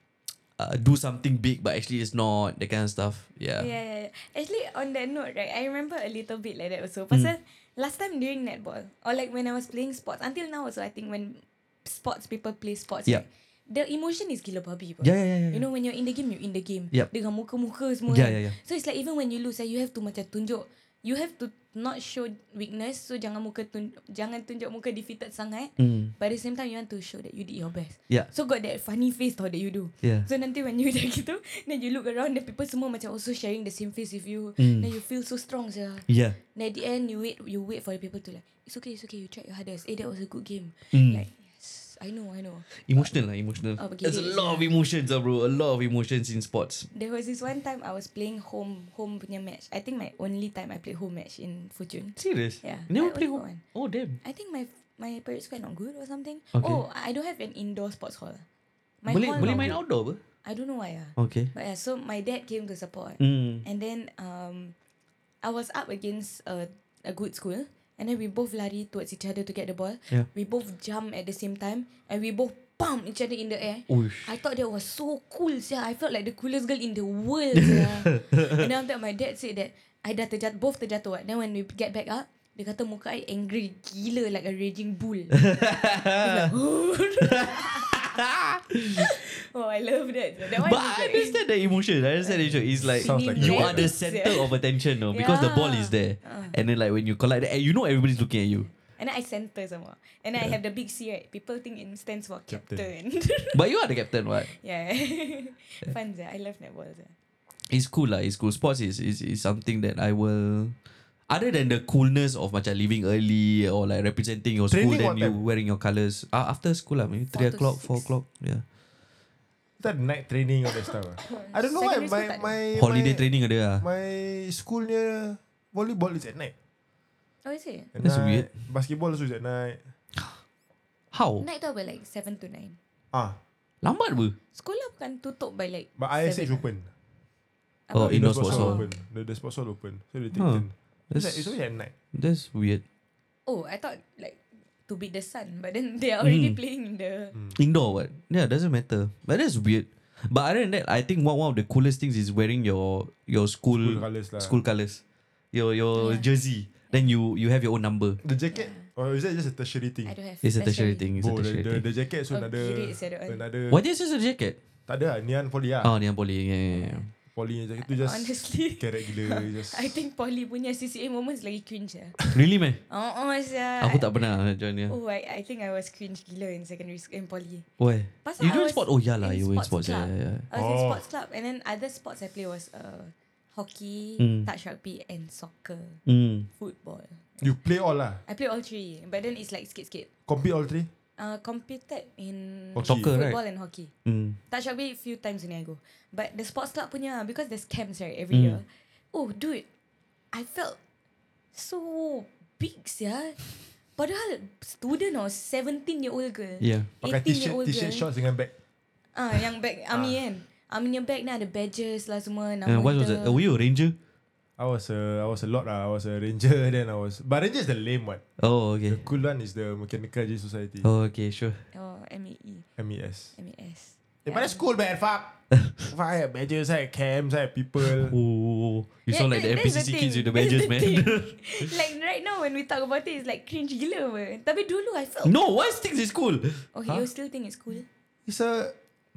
B: uh, do something big but actually it's not, that kind of stuff. Yeah.
E: Yeah, yeah, yeah. Actually, on that note, right, I remember a little bit like that also.
B: Hmm.
E: Pasal last time during netball, or like when I was playing sports, until now also, I think when sports people play sports,
B: Yeah.
E: right, the emotion is gila babi. bro.
B: Yeah, yeah, yeah, yeah.
E: You know, when you're in the game, you're in the game.
B: Yep.
E: Dengan muka-muka semua.
B: Yeah,
E: kan.
B: yeah, yeah.
E: So it's like even when you lose, eh, you have to macam tunjuk. You have to not show weakness. So jangan muka tun- jangan tunjuk muka defeated sangat.
B: Mm.
E: But at the same time, you want to show that you did your best.
B: Yeah.
E: So got that funny face tau that you do.
B: Yeah.
E: So nanti when you dah gitu, then you look around, the people semua macam also sharing the same face with you.
B: Mm.
E: Then you feel so strong sia.
B: Yeah.
E: Then at the end, you wait, you wait for the people to like, it's okay, it's okay, you tried your hardest. Eh, that was a good game.
B: Mm.
E: Like, yes, I know, I know.
B: Emotional lah, emotional.
E: Oh, okay,
B: There's a
E: it's,
B: lot of emotions ah, bro. A lot of emotions in sports.
E: There was this one time I was playing home, home punya match. I think my only time I played home match in Fortune.
B: Serious?
E: Yeah.
B: You never
E: I
B: play
E: only
B: home?
E: got one.
B: Oh damn.
E: I think my my parents quite not good or something.
B: Okay.
E: Oh, I don't have an indoor sports hall. My
B: boleh
E: hall
B: boleh
E: not
B: main
E: good.
B: outdoor apa?
E: I don't know why ah.
B: Okay.
E: But yeah, so my dad came to support.
B: Mm.
E: And then um, I was up against a, a good school. And then we both lari towards each other to get the ball.
B: Yeah.
E: We both jump at the same time. And we both pump each other in the air.
B: Uish.
E: I thought that was so cool. Yeah. I felt like the coolest girl in the world. Yeah. And then after that, my dad said that I dah terjatuh, both terjatuh. Right? Then when we get back up, dia kata muka I angry gila like a raging bull. He's like, Oh, I love that. That one
B: But
E: is
B: I
E: like,
B: understand the emotion. I understand the emotion. It's like
A: Sounds like
B: you
A: that.
B: are the
E: Relax,
B: center
E: yeah.
B: of attention, no? Because the ball is there, and then like when you collide, and you know everybody's looking at you.
E: And then I center some more. And then I have the big C, right? People think it stands for
A: Captain.
E: captain.
B: But you are the captain, what?
E: yeah. Fun, sir. I love netball, sir.
B: It's cool lah. It's cool. Sports is, is is something that I will. Other than the coolness of macam leaving early or like representing your school,
A: Training
B: then
A: what
B: you
A: time?
B: wearing your colours. Uh, after school lah, maybe three
E: Four to
B: o'clock, four
E: six.
B: o'clock. Yeah.
A: That night training all that stuff. ah. I don't know why
E: Secondary
A: my
E: school tak ada.
A: my
B: Holiday
A: my,
B: training ada lah.
A: my school near volleyball is at night.
E: Oh, is it?
A: At
B: That's
A: night.
B: weird.
A: Basketball also is at night.
B: How?
E: Night tu apa like seven to nine.
A: Ah,
B: Lambat ber.
E: Sekolah bukan tutup by like
A: but I S H
E: seven.
A: open.
B: Oh,
E: Apa?
B: indoor
A: The
B: sports
A: hall
B: hall.
A: open. The, the sports hall open. So they take
B: Huh.
A: turn. It's, like, it's always at night.
B: That's weird.
E: Oh, I thought like to beat the sun, but then they are already
B: Mm.
E: playing in the.
B: Indoor what? Yeah, doesn't matter. But that's weird. But other than that, I think one, one of the coolest things is wearing your your school
A: School colours lah.
B: school colours. Your your
E: Yeah.
B: jersey. Then you you have your own number.
A: The jacket, or is that just a tertiary thing?
E: I don't have.
B: It's a
E: That's
B: tertiary
E: very-
B: thing. It's a
A: Oh, the,
B: tertiary
A: the,
B: thing.
A: the jacket so
E: Oh,
A: another
E: kira is that one.
A: another.
B: What is this a jacket?
A: Tak ada lah, Nian Poly lah.
B: Oh, ni yang boleh. Yeah, yeah, yeah.
A: Poly jacket tu just
E: Honestly,
A: kerek gila. Just
E: I think Poly punya C C A moments lagi cringe lah.
B: Really man?
E: Oh, oh, sia.
B: Aku tak pernah join dia.
E: Oh, I, I think I was cringe gila in secondary school in Poly.
B: Why?
E: Pasal
B: You
E: I
B: join
E: was
B: sport? Oh yeah lah,
E: in
B: you were in sports.
E: sports
B: Yeah,
E: club.
B: yeah, yeah.
E: I was in
A: Oh.
E: sports club, and then other sports I play was uh, hockey,
B: Mm.
E: touch rugby, and soccer,
B: Mm.
E: football.
A: you play all lah.
E: I play all three, but then it's like skit-skit.
A: Compete all three.
E: Uh, competed in
A: Hockey.
B: Soccer, right?
E: football and hockey.
B: Mm.
E: Touch rugby a few times only I go. But the sports club punya, because there's camps right every
B: Mm.
E: year. Oh, dude, I felt so big, yeah. Padahal student or seventeen year old girl.
B: Yeah.
A: Pakai
E: eighteen
A: t-shirt,
E: year old
A: t-shirt
E: girl.
A: shorts dengan bag.
E: Ah, yang bag army kan. Army punya bag ni ada badges lah semua. Nama
B: Uh, what was
E: kita.
B: it? Uh, were you a ranger?
A: I was a I was a lot lah. I was a ranger then I was. But ranger is the lame one.
B: Oh,
A: The
B: okay.
A: cool one is the Mechanical Engineering Society.
B: Oh, okay, sure.
E: Oh, M A E.
A: M E S.
E: M A S.
A: Eh, but that's cool, man. Fuck. Fuck, I have badges, I have cams, I have people.
B: Oh, you sound like the
E: that-
B: N P
E: that's
B: C C
E: the
B: kids
E: thing.
B: with the
E: That's
B: badges,
E: the
B: man.
E: thing. Like right now when we talk about it, it's like cringe gila apa. Tapi dulu I felt.
B: No, why sticks is cool?
E: Okay,
A: Huh?
E: you still think it's cool?
A: It's a.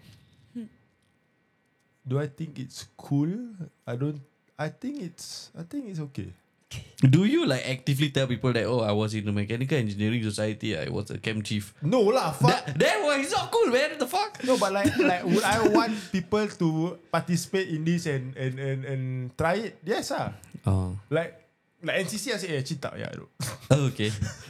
A: Do I think it's cool? I don't. I think it's. I think it's okay.
B: Do you like actively tell people that oh I was in the mechanical engineering society, I was a camp chief?
A: No lah, fuck.
B: That that was it's not cool, man. What the fuck?
A: No, but like, like, would I want people to participate in this and and and and try it? Yes, ah.
B: Oh,
A: Like, like N C C, I say, eh, cinta ya, bro.
B: oh okay.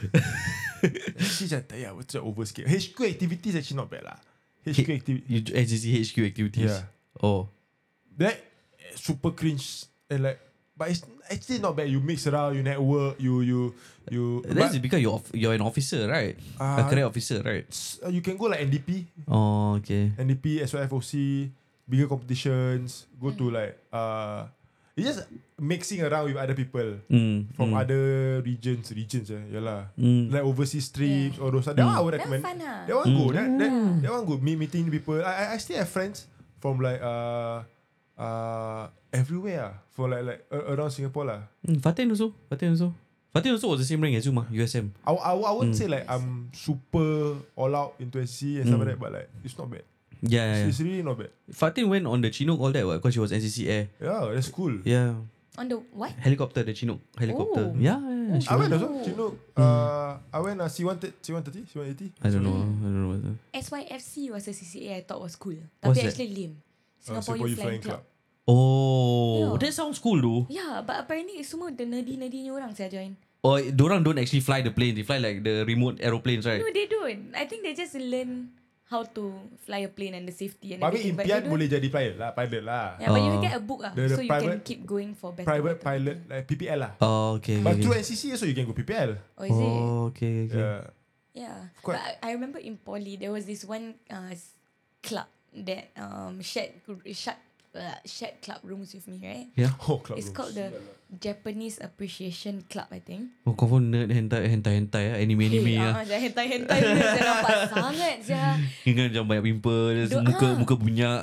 A: N C C, cinta ya, what's the overskill? H Q activities actually not bad lah. H Q activity,
B: You N C C H Q activities.
A: Yeah.
B: Oh,
A: that eh, super cringe and like, but it's actually not bad. You mix around, you network, you you you.
B: that's
A: but,
B: because you're off- you're an officer, right? a
A: Uh,
B: career officer, right?
A: uh, you can go like N D P,
B: Oh, okay.
A: N D P, S Y F O C, bigger competitions. Go to like uh, it's just mixing around with other people
B: Mm,
A: from
B: mm,
A: other regions, regions. Eh, yalah.
B: mm.
A: Like overseas trips or those. That one I would
E: That
A: recommend.
E: fun ah.
A: That one good.
B: Mm.
A: That, that, that one good. Me meeting people. I, I I still have friends from like uh uh everywhere. Ah, for like like uh, around Singapore lah.
B: Mm, Fatin also. Fatin also. Fatin also was the same rank as you, ma. U S M.
A: I, I, I wouldn't
B: Mm.
A: say like I'm super all out into N C C and stuff
B: Mm.
A: like that, but like it's not bad.
B: Yeah, yeah,
A: It's,
B: yeah.
A: it's really not bad.
B: Fatin went on the Chinook all that because she was N C C Air.
A: Yeah, that's cool.
B: Yeah,
E: On the what?
B: helicopter, the Chinook helicopter.
E: Oh.
B: Yeah, yeah, yeah, she
A: I went
B: went.
A: also. Chinook. Uh, I went uh, C one C one thirty, C one eighty.
B: I don't know. I don't know. What the-
E: S Y F C was a C C A I thought was cool.
B: What's
E: Tapi
B: that?
E: actually lame.
A: Uh,
E: Singapore Youth Flying Club.
B: Oh,
E: Yeah.
B: that sounds cool though.
E: Yeah, but apparently it's semua the nerdy-nerdy orang saya join.
B: Or dorang don't actually fly the plane. They fly like the remote aeroplanes, right?
E: No, they don't. I think they just learn how to fly a plane and the safety and
A: Tapi
E: everything.
A: impian
E: they don't-
A: boleh jadi pilot lah, pilot lah.
E: Yeah, but you
B: Oh.
E: get a book ah,
A: The- the
E: so you
A: private-
E: can keep going for better.
A: Private
E: better,
A: pilot,
E: better.
A: like P P L lah.
B: Oh, okay.
A: But
B: okay,
A: through
B: okay.
A: N C C also you can go P P L.
E: Oh, is it?
B: Oh, okay, okay.
A: Yeah.
E: Yeah.
A: Quite-
E: But I, I remember in poly there was this one uh, s- club that um shared shared uh, shared club rooms with me, right?
B: Yeah.
A: Oh, club
E: It's
A: rooms.
E: called the Japanese Appreciation Club, I think.
B: Oh, confirm nerd hentai hentai hentai ah, anime anime
E: Hey,
B: ah.
E: ah, jangan hentai-hentai punya saya nampak sangat saya.
B: Ingat macam banyak pimple,
E: Do-
B: muka
E: ah.
B: muka bunyak.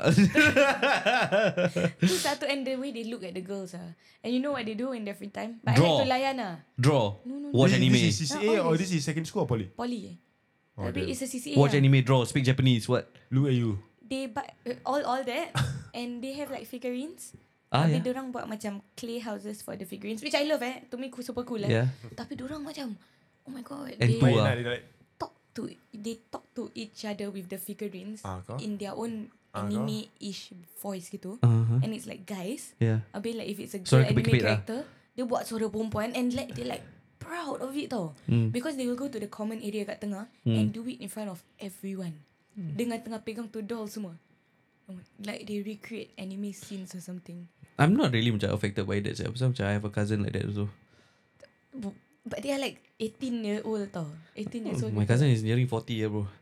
E: Tu satu and the way they look at the girls ah. And you know what they do in their free time? But I
B: Draw.
E: had to layan ah.
B: Draw.
E: No, no, no.
B: Watch
A: This-
B: anime.
A: This is C C A
E: Ah,
A: or
E: always.
A: this is secondary school or poly?
E: Poly eh.
A: Oh,
E: Tapi
A: damn.
E: it's a C C A
B: Watch
E: ah.
B: anime, draw, speak Japanese, what?
A: Look at you.
E: they buy uh, all all that and they have like figurines.
B: Ah,
E: Tapi
B: yeah.
E: dorang buat macam clay houses for the figurines, which I love eh. To me super cool eh.
B: Yeah.
E: Tapi dorang macam, oh my god,
B: And
E: they
B: tu
A: Main
B: ah.
A: lah, dia like,
E: talk to they talk to each other with the figurines
A: Ah, kau?
E: in their own
A: Ah,
E: anime-ish voice gitu.
B: Uh-huh.
E: And it's like guys.
B: Yeah.
E: Habis like if it's a girl
B: Suara
E: anime
B: kepit-kepit lah.
E: character, dia buat suara perempuan and like they like proud of it tau.
B: Mm.
E: Because they will go to the common area kat tengah
B: Mm.
E: and do it in front of everyone. Dengan tengah pegang tu doll semua. Like they recreate anime scenes or something.
B: I'm not really macam affected by that. Sebab macam I have a cousin like that also.
E: Bu- But they are like eighteen year old tau. eighteen years old.
B: My cousin is nearing forty yeah, bro.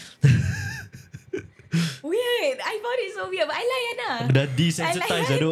E: Weird. I found it so weird. But I layan lah.
B: Dah desensitized aduh.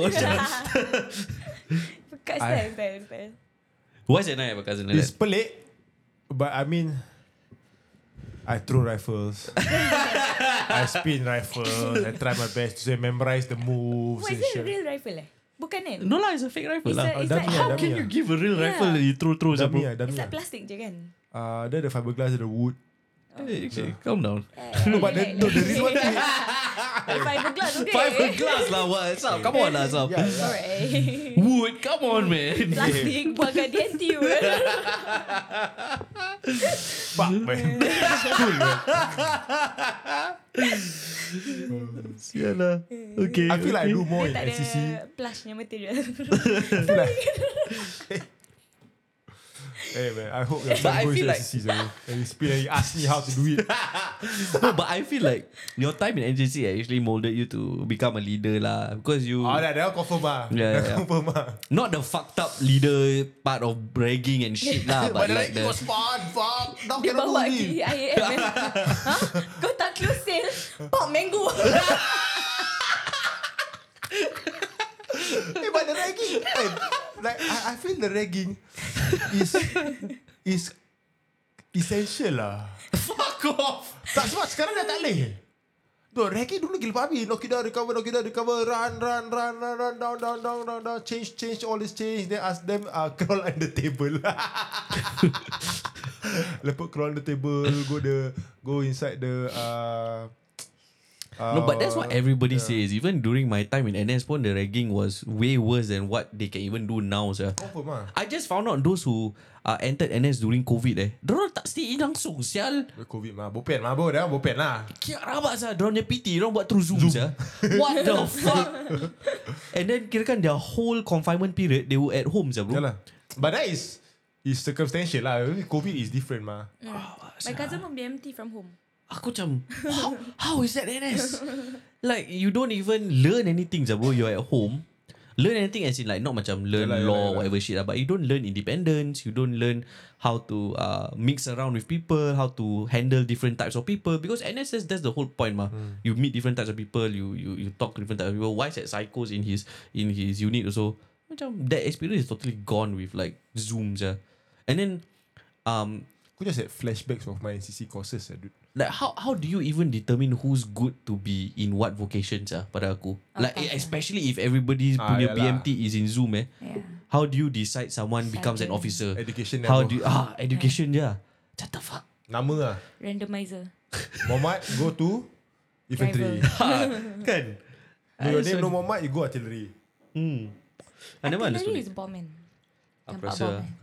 E: Kat style, style, style.
B: Why is it I have a cousin like
A: it's
B: that?
A: pelik, but I mean, I throw rifles. I spin rifles. I try my best to say memorize the moves
E: What
A: and
E: is it
A: shit.
E: real rifle eh? Bukan kan?
B: No lah, it's a fake rifle
E: It's
B: lah.
E: a- it's
A: dummy
E: like
A: ah,
B: How
A: dummy
B: can
A: ah.
B: you give a real
E: Yeah.
B: rifle that you throw throw
A: Dummy
B: bro?
A: ah, dummy
E: It's like
A: ah.
E: plastic je kan?
A: Uh, then the fiberglass, the wood.
B: Hey, okay, calm down.
A: No, but the, no, the real one.
E: Like fiberglass, okay.
B: Fiberglass lah, what? Sab, come on lah, Sab.
A: Yeah, yeah.
E: Alright.
B: Wood, come on, man.
E: Plastik buat kat D and T pun.
A: Fuck, man. Cool, man.
B: Yeah lah. Okay.
A: I feel like I do more
E: Dia
A: in
E: tak
A: N C C.
E: ada plushnya material.
A: I feel like, hey man, I hope your
B: But
A: son
B: I
A: goes
B: feel
A: to
B: like-
A: N C C and and he spin and he ask me how to do it.
B: No, but I feel like your time in N J C actually molded you to become a leader lah. Because you...
A: Oh, that, that one confirm ah.
B: Yeah, yeah,
A: That
B: yeah.
A: confirm ah.
B: Not the fucked up leader part of bragging and shit lah. But like
A: it
B: the...
A: was fun, fuck. Now
E: Dia
A: cannot do
E: bawa
A: it.
E: pergi I A M eh. Ha? Kau tak close sale, pop mango.
A: Hey, but the ragging, hey, like I, I feel the ragging is is essential lah.
B: Fuck off.
A: Tak sebab sekarang dah tak boleh. Tu ragging dulu gila babi. Knock it down, recover, knock it down, recover, run, run, run, run, run, down, down, down, down, down, change, change, all this change. Then ask them uh, crawl under table. Lepas crawl under table, go the go inside the uh,
B: No, but that's what everybody
A: yeah.
B: says. Even during my time in N S pun, the ragging was way worse than what they can even do now. Sir.
A: Confirm ah.
B: I just found out those who uh, entered N S during COVID eh. Diorang tak stay in langsung, sial.
A: Covid mah, bopen mah, bo dah bopen lah.
B: Kira rabak sah. Diorang punya P T, diorang buat through Zoom, Zoom. What the fuck? And then kira kan their whole confinement period, they were at home sah, bro.
A: Yalah. But that is is circumstantial lah. Covid is different mah.
E: My cousin pun B M T from home.
B: Aku macam, how, how is that N S? Like, you don't even learn anything, bro. You're at home. Learn anything as in like, not macam learn
A: Yalah, yalah,
B: law,
A: yalah.
B: whatever shit lah. But you don't learn independence. You don't learn how to uh, mix around with people, how to handle different types of people. Because N S, that's the whole point, mah.
A: Hmm.
B: You meet different types of people. You you you talk to different types of people. Why is that psychos in his in his unit also? Macam, that experience is totally gone with like Zooms, yeah. And then, um,
A: Aku just had flashbacks of my N C C courses lah, dude.
B: like how how do you even determine who's good to be in what vocations ah pada aku? Like
E: Okay.
B: especially if everybody's
A: Ah,
B: punya
A: yalah.
B: B M T is in Zoom eh.
E: Yeah.
B: How do you decide someone becomes an
E: Sergeant.
B: officer?
A: Education
B: How
A: level.
B: do you, ah education je. What the fuck?
A: Nama lah.
E: Randomizer.
A: Muhammad, go to infantry.
B: Kan?
A: No, your
B: I
A: name
B: also-
A: no Muhammad, you go artillery.
B: Hmm. I never understood
E: Artillery is
B: it.
E: bombman.
B: Aku
E: Campak
B: rasa-
E: bom eh.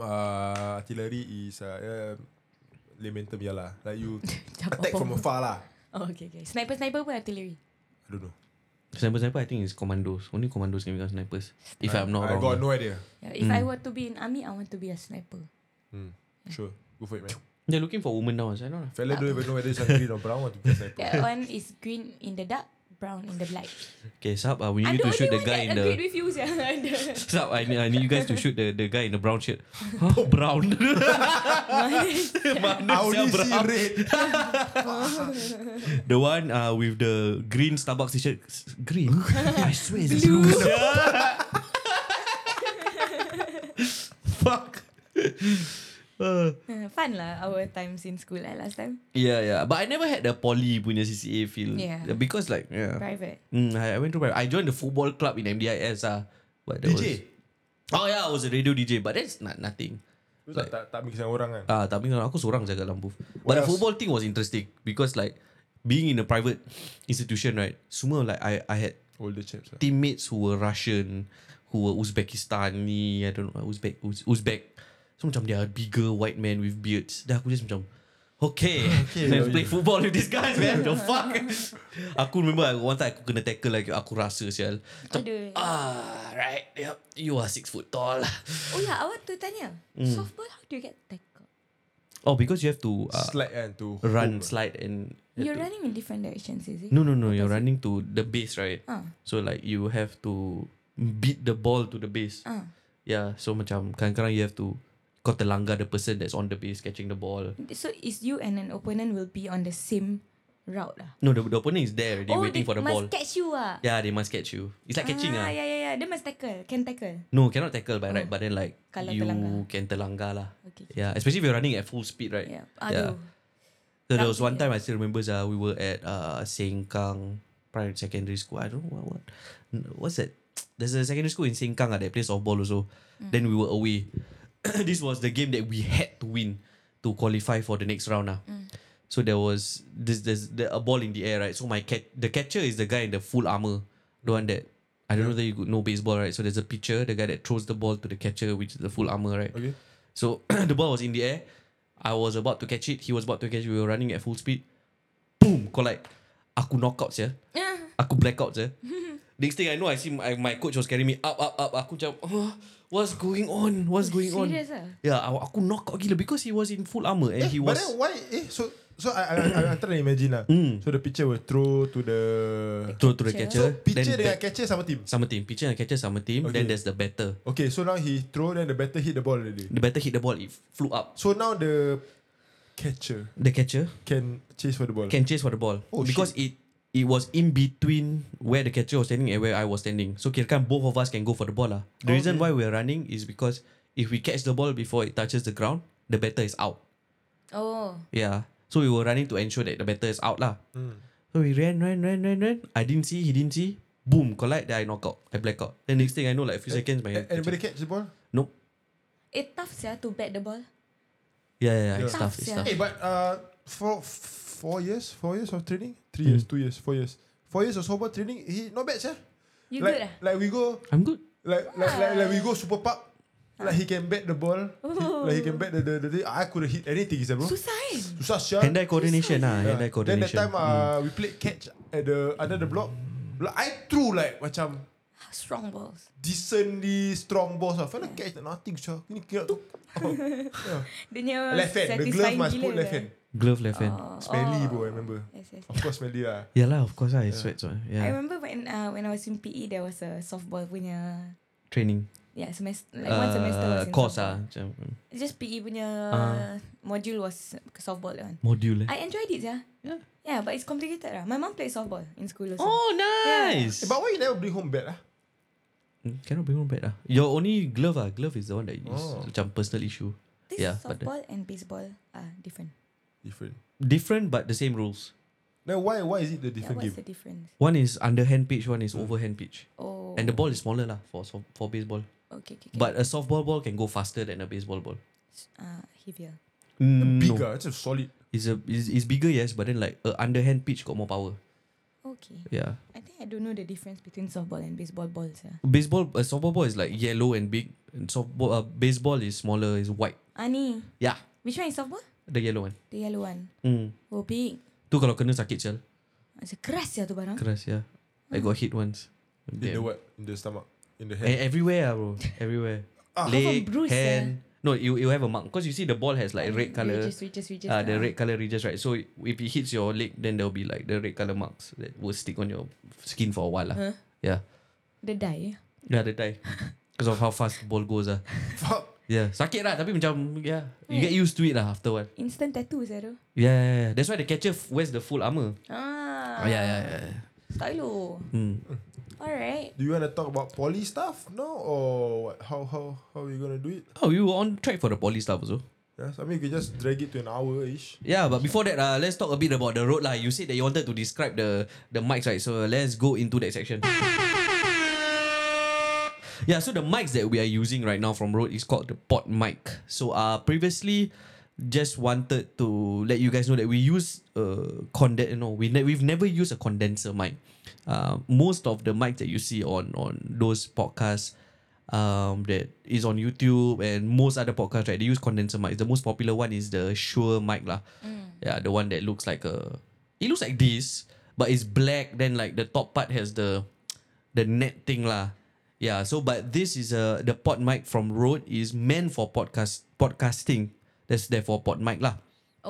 A: Uh, artillery is uh, uh, layman term, yalah. Like you
E: Campak
A: attack from
E: bom.
A: afar lah.
E: Oh, okay, okay. Sniper-sniper pun artillery.
A: I don't know.
B: Sniper-sniper I think is commandos. Only commandos can become snipers. If
A: I,
B: I'm not
A: I
B: wrong.
A: got
B: lah.
A: no idea.
E: Yeah, if
B: Mm.
E: I were to be in army, I want to be a sniper.
A: Hmm. Sure. Go for it, man.
B: They're looking for women now. So I don't know.
A: Fella don't even know whether it's green or brown. Want to be a sniper.
E: That one is green in the dark, brown in the light.
B: Okay, Sab, uh, we
E: I'm
B: need
E: the
B: to shoot
E: only
B: the
E: one
B: guy
E: that
B: in
E: agreed
B: the...
E: with you, sia.
B: Sab, I need, I need you guys to shoot the, the guy in the brown shirt. Huh? Brown. Mana
A: I only
B: sia
A: see
B: brown?
A: red.
B: The one uh, with the green Starbucks t-shirt. Green? I swear it's blue. Fuck. Uh,
E: Fun lah our times in school lah last time.
B: yeah, yeah. But I never had the poly punya C C A feel.
E: Yeah.
B: Because like, yeah.
E: Private.
B: Mm, I, I went to private. I joined the football club in M D I S. Ah, but that
A: D J.
B: Was, oh yeah, I was a radio D J. But that's not nothing.
A: Tak, tak, tak mix dengan orang kan.
B: Ah, tapi aku seorang jaga lampu. But
A: What
B: the
A: else?
B: football thing was interesting because like being in a private institution, right? Semua like I I had
A: Older chaps lah.
B: teammates who were Russian, who were Uzbekistani, I don't know, Uzbek, Uz, Uzbek. So macam they are bigger white men with beards. Then aku just macam, okay, okay let's play football with these guys, man. The fuck. Aku remember one time aku kena tackle like aku rasa sial. Macam,
E: Aduh.
B: ah, right, yep, you are six foot tall.
E: Oh yeah, I want to tanya.
B: Mm.
E: Softball, how do you get tackle?
B: Oh, because you have to uh,
A: Slide kan to
B: run,
A: home.
B: slide, and
E: You're
B: to-
E: running in different directions, is it?
B: No, no, no. You're running to the base, right?
E: Ah,
B: So like you have to beat the ball to the base.
E: ah.
B: Yeah. So macam kadang-kadang you have to kau terlanggar the person that's on the base catching the ball.
E: So is you and an opponent will be on the same route lah?
B: No, the, the opponent is there already waiting for the
E: must
B: ball.
E: catch you ah.
B: Yeah, they must catch you. It's like catching
E: ah.
B: ah.
E: Yeah, yeah, yeah. They must tackle. Can tackle.
B: No, cannot tackle by right,
E: Oh.
B: but then like
E: Kalau
B: you
E: terlanggar.
B: can terlanggar lah.
E: Okay.
B: Yeah, especially if you're running at full speed, right?
E: Yeah.
B: Yeah.
E: Aduh.
B: So there was
E: Rugby,
B: one time I still remember uh, we were at uh, Sengkang Primary Secondary School. I don't know what, what what's that. There's a secondary school in Sengkang uh, that plays softball also.
E: Mm.
B: Then we were away. This was the game that we had to win to qualify for the next round. Uh.
E: Mm.
B: So there was this there's the, a ball in the air, right? So my cat the catcher is the guy in the full armor, the one that I don't know that you could know baseball, right? So there's a pitcher, the guy that throws the ball to the catcher, which is the full armor, right?
A: Okay.
B: So the ball was in the air. I was about to catch it. He was about to catch it. We were running at full speed. Boom! Collide. Aku knockout ya.
E: Yeah.
B: Aku blackout ya. Next thing I know, I see my, my coach was carrying me up, up, up. Aku macam, oh, what's going on? What's going on?
E: Serious ah?
B: Yeah, aku knockout gila because he was in full armor and
A: Eh,
B: he
A: but
B: was.
A: then why? Eh, so so I I I I'm trying to imagine lah.
B: Mm.
A: So the pitcher will throw to the
B: Throw to the
E: Catcher.
B: catcher.
A: pitcher
B: then
A: dengan
B: bat-
A: catcher sama team.
B: sama team. Pitcher and catcher sama team.
A: Okay.
B: Then there's the batter.
A: Okay, so now he throw, then the batter hit the ball already.
B: The batter hit the ball. It flew up.
A: So now the catcher
B: The catcher
A: can chase for the ball.
B: can chase for the ball
A: Oh,
B: because it it was in between where the catcher was standing and where I was standing. So kirakan both of us can go for the ball lah. The reason
A: Okay.
B: why we're running is because if we catch the ball before it touches the ground, the batter is out.
E: Oh.
B: Yeah. So we were running to ensure that the batter is out lah.
A: Mm.
B: So we ran, ran, ran, ran, ran. I didn't see, he didn't see. Boom, collide, then I knock out. I black out. Then next thing I know, like a few seconds, my
A: A- Anybody catch the ball?
B: Nope.
E: It tough sia to bat the ball.
B: Yeah, yeah, yeah. It's
A: Yeah.
B: tough. It's
E: Tough,
B: tough.
A: Hey, but uh, for four years, four years of training, three years,
B: Mm.
A: two years, four years, four years of softball training. He not bad, sir.
E: You
A: like,
E: good ah?
A: Like we go,
B: I'm good.
A: like like, like like we go super park. Like he can bat the ball.
E: Oh.
A: Like he can bat the the, the, the I couldn't hit anything, sir, bro.
E: Susah kan?
A: Susah sia.
B: Hand-eye coordination lah.
A: Yeah.
B: Hand-eye
A: Then
B: coordination.
A: that time uh, we played catch at the under the block. Like, I threw like macam
E: Strong balls.
A: decently strong balls. I felt like catch nothing, sir. Ini kira tu. Oh, yeah.
E: Dia punya
A: Left hand. The glove
E: satisfying
A: must
E: gila
A: put left
E: dah.
A: hand.
B: Glove left hand.
E: Oh,
A: Smelly,
E: oh.
A: bro. I remember.
E: Yes, yes.
A: Of course, smelly lah.
B: Yeah lah, of course lah. I sweat. So,
E: I
B: yeah.
E: remember when uh, when I was in P E, there was a softball punya
B: Training.
E: yeah semester like one semester was in
B: course
E: softball.
B: ah. Macam, mm.
E: It's just P E punya
B: Ah.
E: module was softball that one.
B: module eh.
E: I enjoyed it yeah.
B: Yeah.
E: Yeah, but it's complicated lah. My mom played softball in school also.
B: Oh, nice.
A: Eh, but why you never bring home bat lah?
B: Mm, Cannot bring home bat lah. Your only glove ah. Glove is the one that is
A: Oh.
B: macam personal issue.
E: This
B: yeah, but the-
E: softball and baseball are different.
A: Different.
B: Different but the same rules.
A: Then why why is it the
E: Yeah,
A: different
E: what's
A: game?
E: the difference?
B: One is underhand pitch, one is overhand pitch.
E: Oh.
B: And the ball is smaller lah for so- for baseball.
E: Okay, okay, okay.
B: But a softball ball can go faster than a baseball ball.
E: uh, heavier.
B: Mm,
A: Big
B: no.
A: ah, it's a solid.
B: It's a it's, it's bigger yes, but then like a underhand pitch got more power.
E: Okay.
B: Yeah.
E: I think I don't know the difference between softball and baseball balls. Yeah.
B: Baseball, a softball ball is like yellow and big. And softball, uh, baseball is smaller, is white.
E: Ani,
B: Yeah,
E: which one is softball?
B: the yellow one.
E: The yellow one.
B: Mm.
E: Oh, big.
B: Tu kalau kena sakit sel.
E: Macam keras ya tu barang.
B: Keras yeah. I got hit once.
A: In the
B: Damn.
A: what? In the stomach. In the
B: Eh,
A: head.
B: everywhere ah, bro. Everywhere.
A: Ah.
B: Leg,
E: Confirm bruise,
B: hand. No, you you have a mark because you see the ball has like red color.
E: Ridges, ridges, ridges.
B: Uh, the
E: ah.
B: red color ridges, right? So if it hits your leg, then there'll be like the red color marks that will stick on your skin for a while lah.
E: Huh?
B: Yeah,
E: The die.
B: yeah, they die because of how fast the ball goes ah.
A: Fuck.
B: Yeah, sakit lah tapi macam yeah, you get used to it lah after a while.
E: Instant tattoo saya tu.
B: Yeah, yeah, yeah. That's why the catcher f- wears the full armor.
E: Ah.
B: Oh, yeah, yeah, yeah.
E: Stylo.
B: Hmm.
E: Alright.
A: Do you want to talk about poly stuff? No, or what? How how how are you gonna do it?
B: Oh, we were on track for the poly stuff also.
A: Yes, I mean you can just drag it to an hour ish.
B: Yeah, but before that, uh, let's talk a bit about the road lah. You said that you wanted to describe the the mics, right? So let's go into that section. Yeah, so the mics that we are using right now from Rode is called the Pod mic. So uh, previously, just wanted to let you guys know that we use uh conde- you know, we ne- we've never used a condenser mic. Uh, most of the mics that you see on on those podcasts um that is on YouTube and most other podcasts, right, they use condenser mics. The most popular one is the Shure mic lah. Yeah, the one that looks like a it looks like this, but it's black. Then like the top part has the the net thing lah. Yeah, so but this is a the pod mic from Rode is meant for podcast podcasting. That's therefore pod mic lah.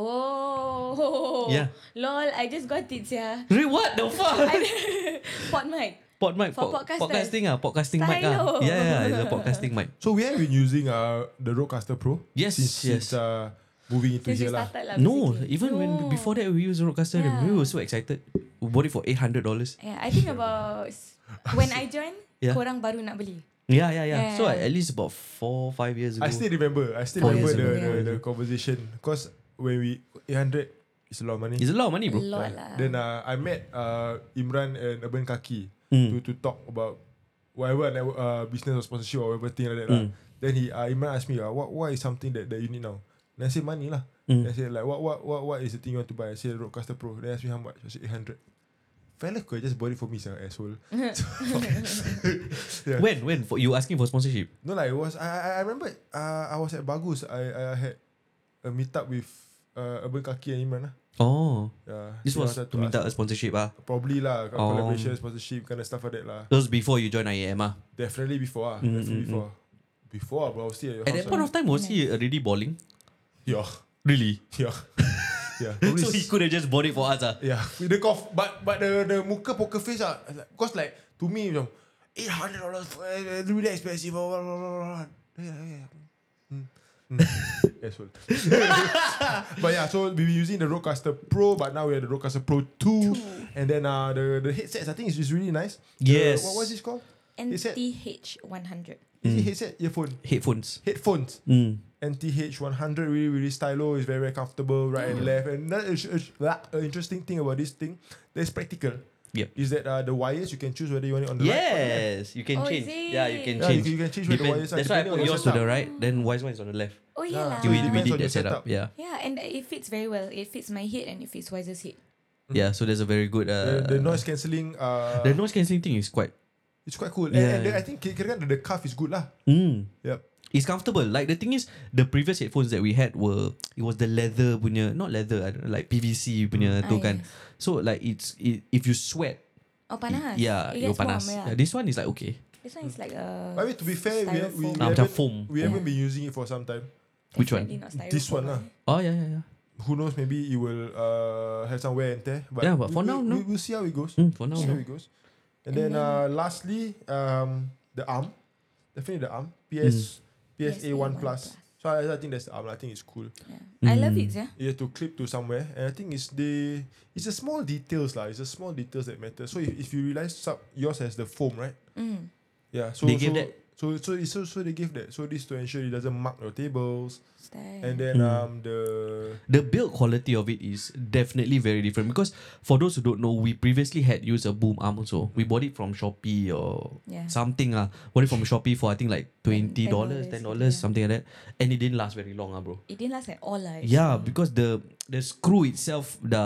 E: Oh.
B: Yeah.
E: Lol, I just got it, yeah.
B: Really, what the fuck?
E: Pod mic.
B: Pod mic
E: For
B: pod-
E: podcasters.
B: podcasting ah, podcasting mic ah.
E: Stylo.
B: Yeah, yeah, it's a podcasting mic.
A: So we have been using uh the Rodecaster Pro.
B: Yes,
A: since,
B: yes.
A: Since uh, moving into
E: Since
A: here
E: you
A: lah.
E: started lah.
B: No,
E: basically.
B: even when
E: No.
B: before that we used Rodecaster,
E: Yeah.
B: we were so excited. We bought it for eight hundred dollars.
E: Yeah, I think about when I joined,
B: Yeah.
E: korang baru nak beli.
B: Yeah, yeah, yeah.
E: Yeah.
B: So at least about four, five years ago.
A: I still remember. I still
E: Four
A: remember
E: years
A: the,
E: ago,
A: the,
E: yeah.
A: the conversation because when we eight hundred is a lot of money.
B: It's a lot of money, bro.
E: A lot
A: Yeah.
E: lah.
A: Then uh, I met uh, Imran and Urban Kaki
B: Mm.
A: to, to talk about whatever uh, business or sponsorship or whatever thing like that. lah.
B: Mm.
A: Then he uh, Imran asked me, uh, what what is something that, that you need now? Then I said money lah.
B: Mm.
A: Then I said like what what what what is the thing you want to buy? I said Rodecaster Pro. Then he asked me how much. I said eight hundred. Fella could just bought it for me, some asshole. Yeah.
B: When, when for you asking for sponsorship?
A: No, like it was. I I, I remember. Uh, I was at Bagus. I I had a meet up with uh, Urban Kaki and Imran lah.
B: Oh,
A: Yeah.
B: this
A: Then I
B: was
A: wanted
B: to minta a
A: ask-
B: sponsorship ah.
A: Probably lah,
B: Oh.
A: collaboration, sponsorship, kind of stuff like that lah.
B: That was before you join I A M ah.
A: Definitely before ah,
B: Mm,
A: definitely
B: mm,
A: before. Before ah, bro, I was still at your
B: At
A: house.
B: that point of time, was he already balling?
A: Yeah,
B: Really?
A: yeah, yeah. Probably
B: So he
A: s-
B: could have just bought it for us ah.
A: Yeah, with the cough, but but the the muka poker face ah, like, because like to me macam eight hundred dollars, really expensive. Blah, blah, blah, blah, blah. Yeah, yeah. Mm. Mm. Asshole. But yeah, so we were using the Rodecaster Pro, but now we have the Rodecaster Pro two, and then uh the the headsets I think is just really nice.
B: Yes.
A: The, what what's this called?
E: N
A: Is it-
E: T H one hundred.
A: Is it headset, earphone,
B: Headphones.
A: headphones?
B: Mm.
A: N T H one hundred really really stylo, is very very comfortable right and left, and that is, is that an interesting thing about this thing that's practical.
B: Yep.
A: Is that uh, the wires you can choose whether you want it on the right or the left.
B: Yes, you can
E: Oh,
B: change.
E: is it?
B: Yeah, you can
A: Yeah, you
B: change.
A: can, you can change where the
B: Depend-
A: wires are.
B: That's why I
A: depending
B: put
A: on your
B: yours to the
A: setup.
B: right, then wise one is on the left.
E: Oh
A: Yeah.
E: yeah lah.
B: We, we
A: Depends
B: did
A: on
B: that
A: the
B: setup.
A: setup.
B: Yeah.
E: Yeah, and it fits very well. It fits my head and it fits Wiser's head.
B: Yeah, so there's a very good uh,
A: The, the noise cancelling. Uh,
B: the noise cancelling thing is quite
A: it's quite cool.
B: Yeah.
A: And, and then I think kira-kira the, the cuff is good lah.
B: mm.
A: Yep.
B: It's comfortable. Like the thing is, the previous headphones that we had were it was the leather punya, not leather, I don't know, like P V C punya
E: Ah,
B: tu kan.
E: yes.
B: So like it's it, if you sweat,
E: Oh panas.
B: yeah,
E: It
B: you're
E: gets warm,
B: panas.
E: yeah.
B: Yeah, this one is like okay.
E: This one is like a.
A: I mean, to be fair, we, we, we,
E: styrofoam.
B: Ah, macam
A: haven't,
B: foam.
A: we haven't been using it for some time.
B: Which one?
E: Definitely not
A: This
E: styrofoam
A: one lah.
B: Oh yeah, yeah, yeah.
A: Who knows? Maybe it will uh, have some wear and tear. But
B: Yeah, but
A: we,
B: for
A: we,
B: now,
A: we,
B: no.
A: we'll see how it goes.
B: Mm, for now,
A: See
B: no.
A: how it goes. And,
E: And
A: then,
E: then-
A: uh, lastly, um, the arm. Definitely the arm. P S P S A one Plus. So I, I think that's the arm. I think it's cool.
E: Yeah. I love
B: Mm.
E: it, yeah.
A: You have to clip to somewhere, and I think it's the it's the small details lah. It's the small details that matter. So if, if you realize some, yours has the foam, right?
E: Mm.
A: Yeah. So
B: They
A: so,
B: gave that?
A: So so it's so so they give that. So this to ensure it doesn't mark your tables,
E: Style.
A: and then
B: Mm.
A: um the
B: The build quality of it is definitely very different because for those who don't know, we previously had used a boom arm also. We bought it from Shopee or
E: Yeah.
B: something. Uh, bought it from Shopee for I think like twenty dollars, ten dollars,
E: yeah.
B: something like that. And it didn't last very long, uh, bro.
E: It didn't last at all, lah.
B: Yeah,
E: actually.
B: because the the screw itself, the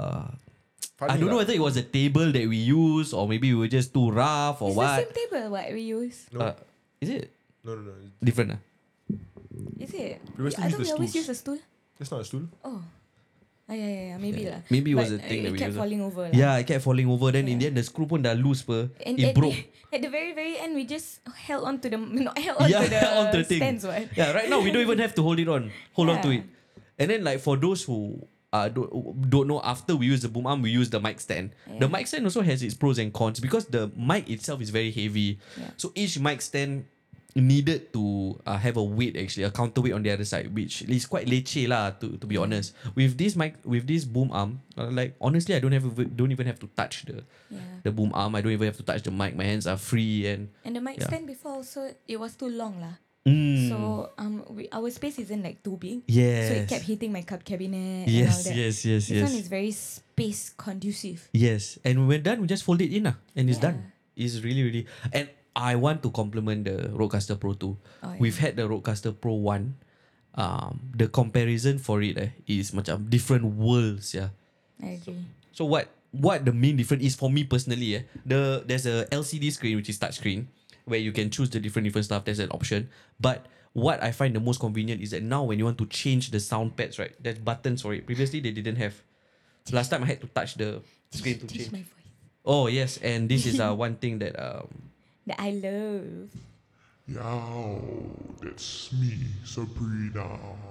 B: I don't know
A: lah.
B: whether it was the table that we used or maybe we were just too rough or
E: It's
B: what.
E: the same table what we use.
A: No,
B: Uh, is it
A: no, no, no.
B: different? Uh?
E: Is it?
A: Previously
E: I
A: used
E: thought
A: the
E: we always
A: stools.
E: use a stool.
A: That's not a stool.
E: Oh. Ah, yeah, yeah, yeah. Maybe
B: Yeah.
E: lah.
B: Maybe it was
E: But,
B: the thing
E: uh,
B: that
E: it
B: we
E: kept
B: use.
E: falling over lah.
B: Yeah, it kept falling over. Then in the
E: Yeah.
B: end, the screw pun dah loose per.
E: And
B: It
E: at
B: broke.
E: The, at the very, very end, we just held on to the not held on
B: Yeah,
E: to the,
B: onto the thing.
E: stands, what?
B: Yeah, right now we don't even have to hold it on. Hold on to
E: Yeah.
B: it. And then like for those who uh, don't, don't know, after we use the boom arm, we use the mic stand. The
E: Yeah.
B: mic stand also has its pros and cons because the mic itself is very heavy.
E: Yeah.
B: So each mic stand needed to uh, have a weight actually, a counterweight on the other side, which is quite leceh lah to, to be honest. With this mic, with this boom arm, uh, like honestly, I don't have a, don't even have to touch the
E: Yeah.
B: the boom arm. I don't even have to touch the mic. My hands are free and
E: And the mic
B: Yeah.
E: stand before also, it was too long lah.
B: mm,
E: So um, we, our space isn't like too big.
B: yes,
E: So it kept hitting my cup cabinet and all
B: yes,
E: that.
B: yes, yes,
E: This
B: yes.
E: one is very space conducive.
B: Yes, and when we're done, we just fold it in, ah, and it's
E: Yeah.
B: done. It's really, really. And I want to compliment the Rodecaster Pro two.
E: Oh, yeah.
B: We've had the Rodecaster Pro one, um, the comparison for it eh, is macam different worlds, yeah.
E: I agree.
B: So what what the main difference is for me personally, eh, the there's a L C D screen which is touch screen where you can choose the different different stuff. There's an option, but what I find the most convenient is that now when you want to change the sound pads, right, there's buttons for it. Previously they didn't have. Last time I had to touch the screen to
E: Change
B: change.
E: my voice.
B: Oh yes, and this is uh, one thing that um
E: That I love.
F: Yo, that's me, Sabrina.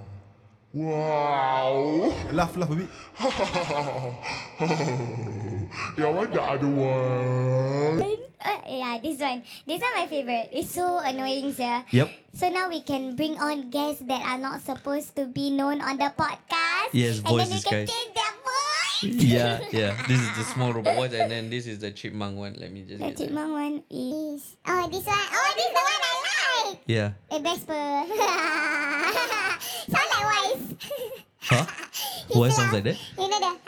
F: Wow.
A: Laugh, laugh a bit.
F: You want the other one?
G: Uh, yeah, this one. This one my favorite. It's so annoying, sir.
B: Yep.
G: So now we can bring on guests that are not supposed to be known on the podcast.
B: Yes,
G: and
B: voice
G: then we
B: is
G: can
B: guys.
G: take their voice.
B: Yeah, yeah. This is the small robot voice, and then this is the chipmunk one. Let me just
G: The
B: get that.
G: chipmunk one is... Oh, this one. Oh, this is the one I like.
B: Yeah.
G: A Vesper. Sound like voice.
B: Huh? Why sounds like that?
G: You know the...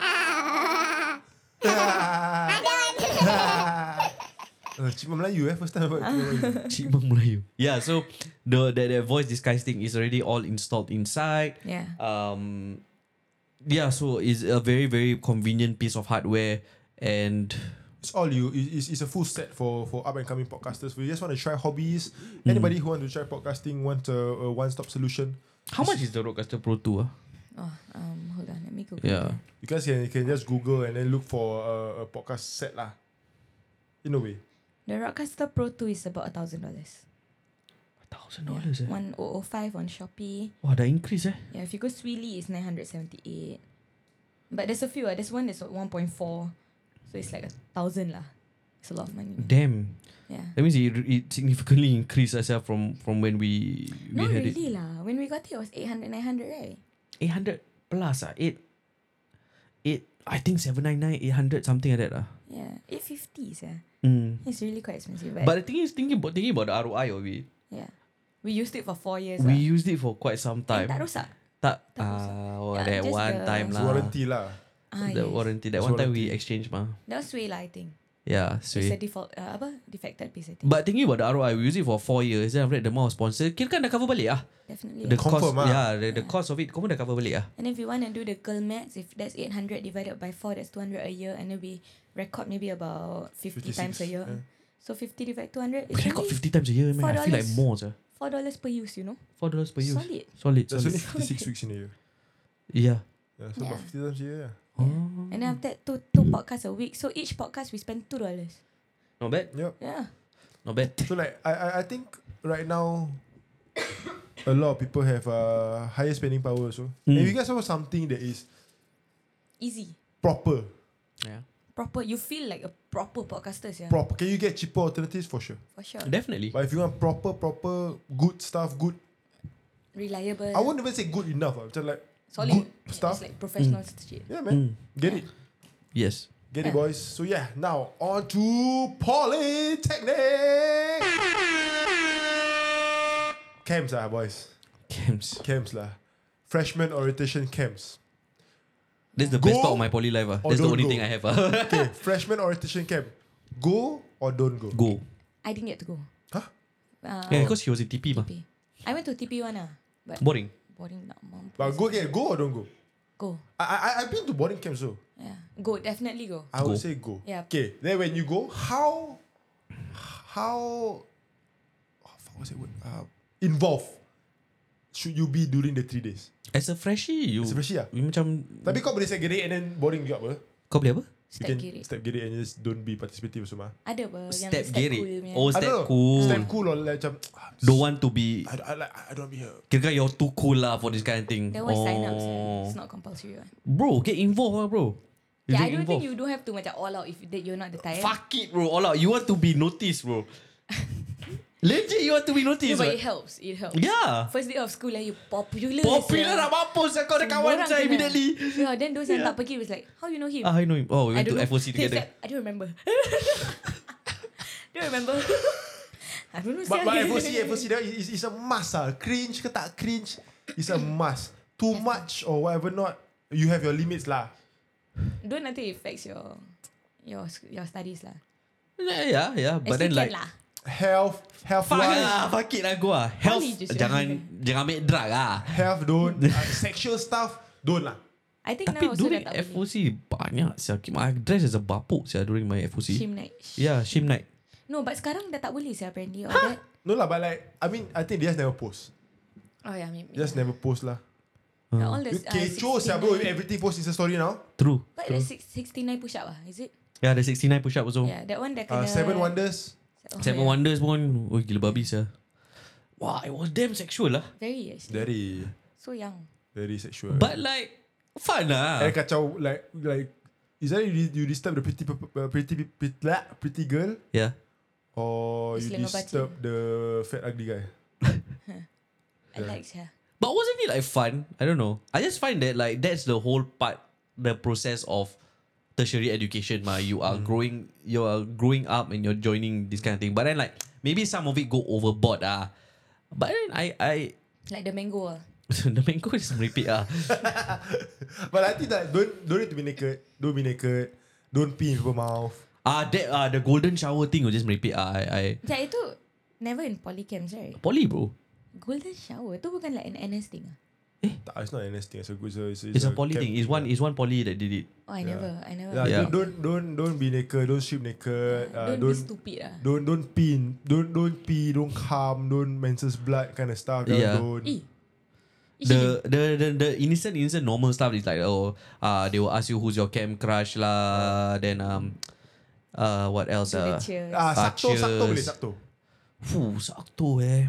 G: Ah, that one.
A: Uh, Cik Melayu eh, first time I heard.
B: Chipmunk Melayu. Yeah, so the the, the voice disguise thing is already all installed inside.
E: Yeah.
B: Um, yeah, so it's a very very convenient piece of hardware, and
A: It's all you. It- It's, it's a full set for, for up and coming podcasters. We just want to try hobbies. Anybody who want to try podcasting want a, a one stop solution.
B: how much is the Rodecaster Pro two? Ah?
E: Oh, um, hold on. Let me Google.
B: Yeah.
E: that.
A: You guys can, you can just Google and then look for a, a podcast set lah. In a way.
E: The Rodecaster Pro two is about a thousand dollars.
B: Thousand dollars. Eh?
E: One oh oh five on Shopee.
B: Wow, that increase eh.
E: Yeah, if you go Swilly, it's nine hundred seventy eight. But there's a few. Uh, there's one that's one point four, so it's like a thousand lah. It's a lot of money.
B: Damn.
E: Yeah.
B: That means it, it significantly increased as well from from when we we
E: Not
B: had
E: really lah. When we got it, it was eight hundred, nine hundred, right?
B: it. Eight hundred plus ah. Eight. Eight. I think seven nine nine, eight hundred something like that ah.
E: Yeah, eight fifty, yeah.
B: Mm.
E: It's really quite expensive. But,
B: But the thing is, thinking about thinking about the R O I of it,
E: yeah, we used it for four years.
B: we
E: lah.
B: used it for quite some
E: And
B: time.
E: tak rosak.
B: Tak,
E: tak rosak.
B: ah, oh,
E: Yeah,
B: that
E: just
B: one
E: the-
B: time
A: It's
B: lah.
A: warranty lah.
E: Ah,
B: The
E: yes.
B: warranty. That
A: It's
B: one time we
A: warranty.
B: exchanged mah.
E: That was Sway lah, I think.
B: Yeah,
E: It's a
B: sweet.
E: default, uh, apa? Defected piece, I think.
B: But thinking about the R O I, we use it for four years. Then after that, the more sponsor, kira kan dah cover balik ah.
E: Definitely.
B: The
E: yeah.
B: cost,
A: Confirm ah.
B: yeah, the, the cost of it, kau pun dah cover balik ah.
E: And if you want to do the girl maths, if that's eight hundred divided by four, that's two hundred a year. And then we record maybe about fifty times a year.
A: yeah.
E: So fifty divided two hundred
B: We
E: is
B: record
E: only
B: fifty times a year, man. I feel like
E: four
B: more, sir.
E: four dollars per use, you know?
B: Four dollars per use.
E: Solid.
B: Solid,
A: That's
B: solid.
A: only fifty-six weeks in a year.
B: Yeah.
A: Yeah, so about
E: Yeah.
A: fifty times a year. Yeah.
B: Oh.
E: And then after that, two, two podcasts a week. So each podcast, we spend two dollars.
B: Not bad.
A: Yep.
E: Yeah.
B: Not bad.
A: So like I, I I think right now a lot of people have uh, higher spending power also.
B: Mm.
A: And you guys have something that is
E: Easy.
A: proper.
B: Yeah.
E: Proper. You feel like a proper podcaster, yeah.
A: Proper. Can you get cheaper alternatives for sure?
E: For sure.
B: Definitely.
A: But if you want proper, proper, good stuff, good.
E: Reliable.
A: I won't even say good enough. uh, Just like
E: Solid.
A: good stuff.
E: It's like professional shit.
A: Yeah, man.
B: Mm.
A: Get it.
B: Yes.
A: Get it,
E: Yeah.
A: boys. So yeah, now on to Polytechnic. Camps lah, boys.
B: Camps.
A: Camps lah. Freshman orientation camps.
B: That's the
A: Go
B: best part of my poly life. Ah.
A: or
B: That's the
A: don't
B: only
A: go?
B: thing I have. Ah.
A: Okay, freshman orientation camp. Go or don't go?
B: Go.
E: I didn't get to go.
A: Huh?
E: Uh,
B: Yeah, because he was in T P mah.
E: T P. I went to T P one ah, but
B: Boring.
E: boring not mom.
A: But go again, go or don't go?
E: Go.
A: I I I've been to boarding camps so
E: Yeah. Go. Definitely go.
A: I would
B: Go.
A: say go.
E: Yeah.
A: Okay, then when you go, how how oh, fuck, what's it word? Uh, involved should you be during the three days?
B: As a freshie, you,
A: As a freshie ah?
B: you macam
A: Tapi kau boleh step gerik and then boarding juga apa?
B: kau boleh apa?
A: You
E: Step
A: can
E: gerik.
A: step gerik and just don't be participative semua.
E: Ada apa yang
B: Step
E: step
B: gerik.
E: cool punya.
B: Oh,
A: I
B: step
A: don't know.
B: cool.
A: Step cool or like macam ah,
B: Don't want to be.
A: I, I like I don't want to be here.
B: Kira kan you're too cool lah for this kind of thing.
E: That one sign up.
B: Oh.
E: It's not compulsory one.
B: Bro, get involved lah, bro. You
E: Yeah, I
B: get
E: don't think
B: involved.
E: you don't have to macam all out if that you're not the type.
B: Fuck it, bro. All out. You want to be noticed, bro. Legit, you want to be
E: Yeah,
B: noticed.
E: but
B: what?
E: it helps. It helps.
B: Yeah.
E: First day of school lah, you popular.
B: Popular
E: sia.
B: nak mampus lah. Kau ada
E: Semua
B: kawan
E: orang
B: saya
E: kenal.
B: immediately.
E: Yeah, then those yang tak pergi was like, how you know him?
B: Ah, I know him. Oh, we
E: I
B: went to
E: don't
B: F O C
E: know. Then it's
B: together.
E: like, I don't remember. don't remember. I don't know.
A: But,
E: sia.
A: but F O C, F O C, that is, is a must ah. Cringe ke tak cringe, is a must. Too much or whatever not, you have your limits lah.
E: Don't until it affects your your sc- your studies lah.
B: Yeah, yeah, yeah. But
E: Actually
B: then like,
E: can lah.
A: health, health
B: Fuck
A: wise,
B: lah, fuck it lah gua. Health,
E: Poly je sia.
B: jangan jangan ambil drug lah.
A: health don't, uh, sexual stuff don't lah.
E: I think
B: Tapi
E: now also dah
B: during
E: tak
B: F O
E: boleh.
B: C banyak sia. I dress as a bapuk sia during my F O C.
E: Shim night.
B: Yeah, shim night.
E: No, but sekarang dah tak boleh sih apparently. Or that.
A: No lah, but like, I mean, I think they just never post.
E: Oh yeah, maybe.
A: Just never post lah.
E: Now all the
A: You
E: uh,
A: kecoh sia bro,
E: sixty-nine
A: everything post Insta story now.
B: True.
E: But
B: True.
E: the six, sixty-nine push up ah, is it?
B: Yeah, the sixty-nine push up also.
E: Yeah, that one dah
A: Uh,
E: kena.
A: Seven Wonders.
E: Oh,
B: Seven
E: yeah.
B: Wonders pun, oh gila babi sia. Wah, it was damn sexual lah.
E: Very actually.
A: Very,
E: So young.
A: very sexual.
B: But like, fun lah.
A: And kacau like like is that you, you disturb the pretty pe- uh, pretty pretty, pretty, pretty girl
B: Yeah.
A: or
E: You
A: you
E: selenge
A: disturb the fat ugly guy?
E: I like yeah.
B: But wasn't it like fun? I don't know. I just find that like that's the whole part, the process of tertiary education. Ma, you are growing, you are growing up and you're joining this kind of thing. But then like maybe some of it go overboard ah. But then I I
E: Like the mango ah.
B: the mango is merepek ah.
A: But I think that don't don't need to be naked. Don't be naked. Don't pee in people's mouth.
B: Ah that ah the golden shower thing was just merepek ah. I, I
E: Yeah, itu never in poly camps, right?
B: poly bro.
E: Golden shower tu bukan like an N S thing ah.
A: Tak, it's not an N S thing. It's a it's a, it's a,
B: It's a poly
A: camp
B: thing. It's one. It's one poly that did it.
E: Oh, I never, I never.
A: Yeah,
B: Yeah.
A: Don't, don't don't be naked. Don't sleep naked. Uh,
E: don't, be
A: don't
E: stupid ah.
A: don't don't pee. in- Don't don't pee. Don't come. Don't menses blood kind of stuff. Don't,
B: Yeah.
A: don't.
E: Eh.
B: The, the the the innocent innocent normal stuff is like oh uh they will ask you who's your camp crush lah, then um uh what else
E: Do the
B: uh
E: cheers.
A: Ah,
B: Ah,
A: Sabtu, Sabtu
B: cheers.
A: boleh Sabtu.
B: Fuh, Sabtu eh.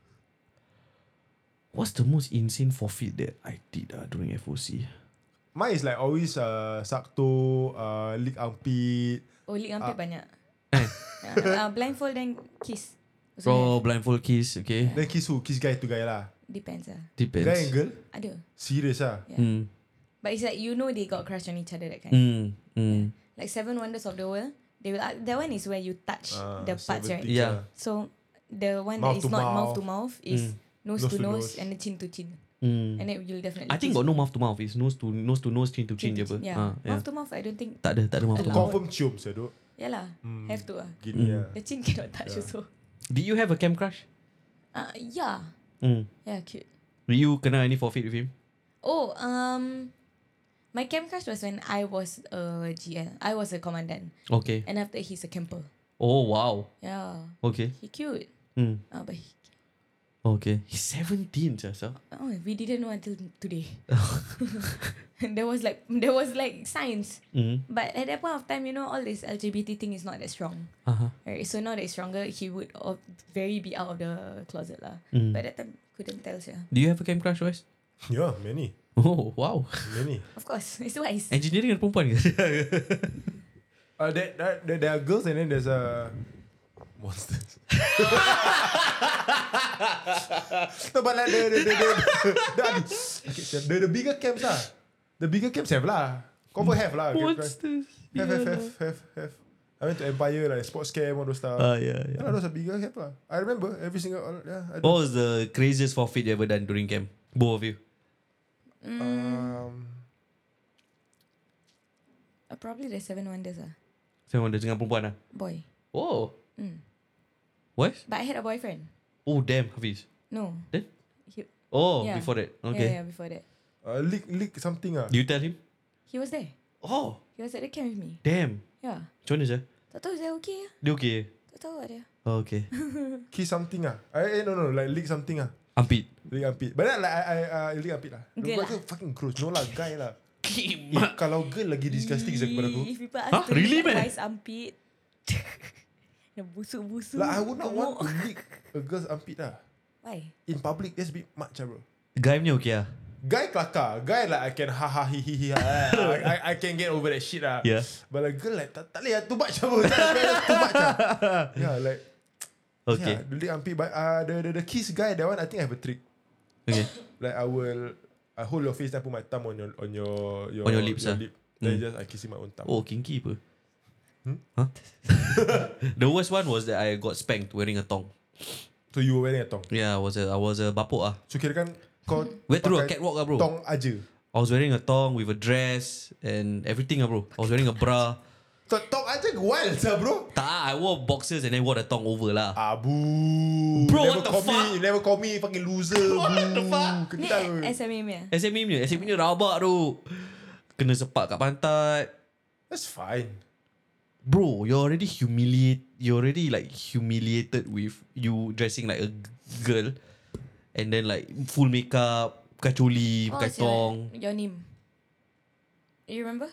B: What's the most insane forfeit that I did uh, during F O C?
A: Mine is like always uh, Sabtu, uh, lick armpit.
E: Oh, lick
A: Ah.
E: hampir banyak.
B: Eh.
E: uh, blindfold then kiss. Also
B: Bro, blindfold kiss, okay.
A: Then kiss who? Kiss guy to guy lah.
E: have. Depends ah.
B: Depends.
A: Guy and girl?
E: Ada.
A: Serious ah.
E: Yeah.
B: Mm,
E: But it's like you know they got crush on each other that kind.
B: mm, mm.
E: Like Seven Wonders of the World. They will. Uh, that one is where you touch
A: Ah,
E: the parts, right?
A: seventies
B: Yeah.
A: ah.
E: So the one
A: Mouth
E: that is
A: to
E: not
A: mouth.
E: mouth to mouth is
B: Mm.
E: nose,
A: Nose
E: to
A: to
E: nose,
A: nose.
E: and then chin to chin.
B: Mm.
E: And then you'll definitely.
B: I think
E: kiss.
B: got no mouth to mouth. It's nose to nose to nose, chin to chin je
E: Chin to
B: apa.
E: chin. Yeah.
B: Ah, yeah.
E: Mouth to mouth, I don't think.
B: Tak ada, tak ada mouth to
E: Allowed.
B: mouth.
A: Confirm cium saya duk.
E: Yeah lah.
A: Hmm.
E: Have to ah.
A: Gini
B: Mm.
A: ah.
E: The chin cannot touch also.
B: Did you have a camp crush?
E: Uh, yeah.
B: Mm.
E: Yeah, cute.
B: Did you kena any forfeit with him?
E: Oh, um, my camp crush was when I was a G L. I was a commandant,
B: Okay.
E: and after he's a camper.
B: Oh wow.
E: Yeah,
B: Okay.
E: he cute.
B: Mm.
E: Uh, but he,
B: Okay. He's seventeen, just.
E: oh, we didn't know until today. there was like there was like signs,
B: Mm.
E: but at that point of time, you know, all this L G B T thing is not that strong.
B: Uh-huh.
E: Right? So now that it's stronger, he would uh, very be out of the closet lah.
B: Mm.
E: But at that time, couldn't tell sir.
B: Do you have a camp crush, Wes?
A: Yeah, many.
B: Oh, wow.
A: Many.
E: Of course, it's wise.
B: Engineering ada perempuan ke?
A: Uh, that, that, that, there are girls and then there's a monsters. No, but like the the the the, the, the, okay, the, the bigger camps lah. The bigger camps have lah. Confirm have lah. camp crush.
B: Monsters.
A: Have, have, have, have, have. I went to Empire, like sports camp, all those stuff.
B: Ah, yeah,
A: Yeah,
B: yeah.
A: those are bigger camp lah. I remember every single, all- yeah. I
B: What was the craziest forfeit you ever done during camp? Both of you.
A: Um,
E: Uh, probably the Seven Wonders ah.
B: Saya ada dengan perempuan lah.
E: Boy.
B: Oh.
E: Mm.
B: What?
E: But I had a boyfriend.
B: Oh, damn, Hafiz.
E: No.
B: Then?
E: He,
B: Oh,
E: Yeah.
B: before that.
E: Yeah,
B: Okay.
E: yeah, before that.
A: uh, leak, leak something ah.
B: Do you tell him?
E: He was there.
B: Oh,
E: He was at the camp with me.
B: damn.
E: Yeah.
B: Macam mana saya?
E: Tak tahu saya okay ya.
B: Dia okay?
E: Tak tahu lah dia.
B: Oh, okay.
A: Kiss something ah. I, eh, no, no, like leak something ah.
B: Ampit.
A: Leak armpit. But then like I, I uh, leak armpit lah.
E: Girl
A: Buat
E: lah.
A: tu fucking gross. No lah, guy lah. Eh, kalau girl lagi disgusting saya kepada aku.
E: If people ask
B: Huh?
E: to
B: Really,
E: lick
B: man?
E: guys armpit. Dia busuk-busuk.
A: Like I would not want to
E: gemuk.
A: lick a girl's armpit lah.
E: Why?
A: In public, that's a bit much lah bro.
B: Guy punya okay lah.
A: Guy kelakar. Guy like I can ha ha hi hi hi ha. I, I, I can get over that shit lah.
B: Yeah.
A: But like girl like tak tak boleh lah. Too much lah bro. Tak boleh lah, too much lah. Yeah like.
B: Okay.
A: Yeah, the lick armpit. But uh, the, the, the kiss guy, that one I think I have a trick.
B: Okay.
A: Like I will, I hold your face and put my thumb on your on your, your
B: On your lips ah?
A: lip. Then
B: Mm.
A: just I kiss him my own thumb.
B: Oh, kinky apa?
A: Hmm?
B: Huh? The worst one was that I got spanked wearing a thong.
A: So you were wearing a thong.
B: Yeah, I was a I was a bapuk ah.
A: So kira kan kau
B: Went through a
A: pakai
B: catwalk ah bro.
A: Tong aja.
B: I was wearing a thong with a dress and everything ah bro. I was wearing a bra.
A: Top, top aja wild sah bro.
B: Tak, I wore boxers and then wore the thong over lah.
A: Abu.
B: Bro,
A: never
B: what the
A: call
B: fuck?
A: Me, you never call me fucking loser.
B: What the
A: boo.
B: fuck?
E: Ni
A: Kental.
E: S M M ya?
B: S M M ni, S M M ni rabak tu. Kena sepak kat pantat.
A: That's fine.
B: Bro, you're already humiliate. You're already like humiliated with you dressing like a girl, and then like full makeup, kacoli, pakai
E: What's
B: tong.
E: your, your name? You remember?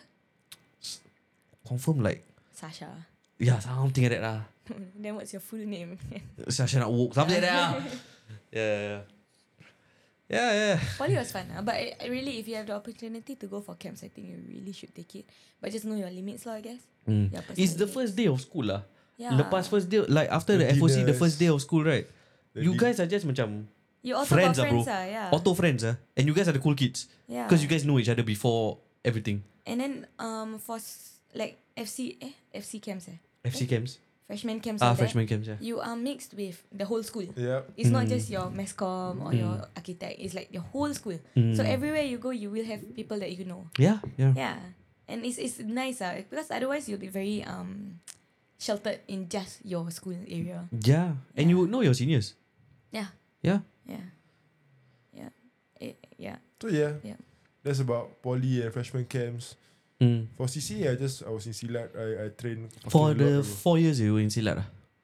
B: Confirm like,
E: Sasha.
B: yeah, something like that lah.
E: Then what's your full name?
B: Sasha nak walk, something like that lah. Yeah, yeah. Yeah, yeah.
E: Poly was fun, ah, but I, I really, if you have the opportunity to go for camps, I think you really should take it. But just know your limits lah, I guess.
B: Mm.
E: Your
B: It's the
E: personal
B: first day of school lah.
E: Yeah.
B: Lepas first day, like after the,
A: The
B: F O C, the
A: dinners.
B: first day of school, right?
A: The
B: You
A: din-
B: guys are just macam
E: You also
B: friends
E: got
B: ah, bro.
E: friends ah, yeah.
B: Auto friends ah, and you guys are the cool kids.
E: Yeah.
B: Because you guys know each other before everything.
E: And then um for s- like F C eh F C camps eh
B: F C camps.
E: freshman camps
B: Ah,
E: all that,
B: freshman camps, yeah.
E: you are mixed with the whole school.
A: Yep.
E: It's not
B: Mm.
E: just your MESCOM or your architect. It's like your whole school.
B: Mm.
E: So everywhere you go, you will have people that you know.
B: Yeah, yeah.
E: Yeah, and it's it's nice uh, because otherwise you'll be very um sheltered in just your school area.
B: Yeah. And you would know your seniors.
E: Yeah,
B: Yeah.
E: yeah, yeah, it, yeah.
A: So yeah.
E: Yeah.
A: That's about poly and freshman camps.
B: Mm.
A: For C C A, I just I was in Silat. I I trained
B: For
A: fucking a
B: the
A: lot, bro.
B: four years you were in Silat ah?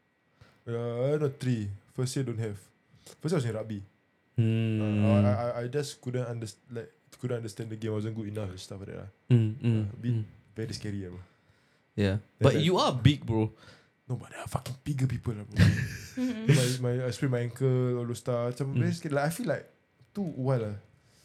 A: Uh, no three. First year don't have. First year I was in rugby.
B: Hmm.
A: Uh, I, I I just couldn't understand like couldn't understand the game. I wasn't good enough and stuff like that. lah.
B: Mm, mm,
A: Uh, a bit
B: mm.
A: very scary, lah, bro.
B: Yeah.
A: That's
B: But
A: like-
B: you are big, bro.
A: No, but there are fucking bigger people, lah, bro. my my I sprained my ankle, all those stuff. Macam
B: Mm.
A: very scary. Like I feel like too wild lah.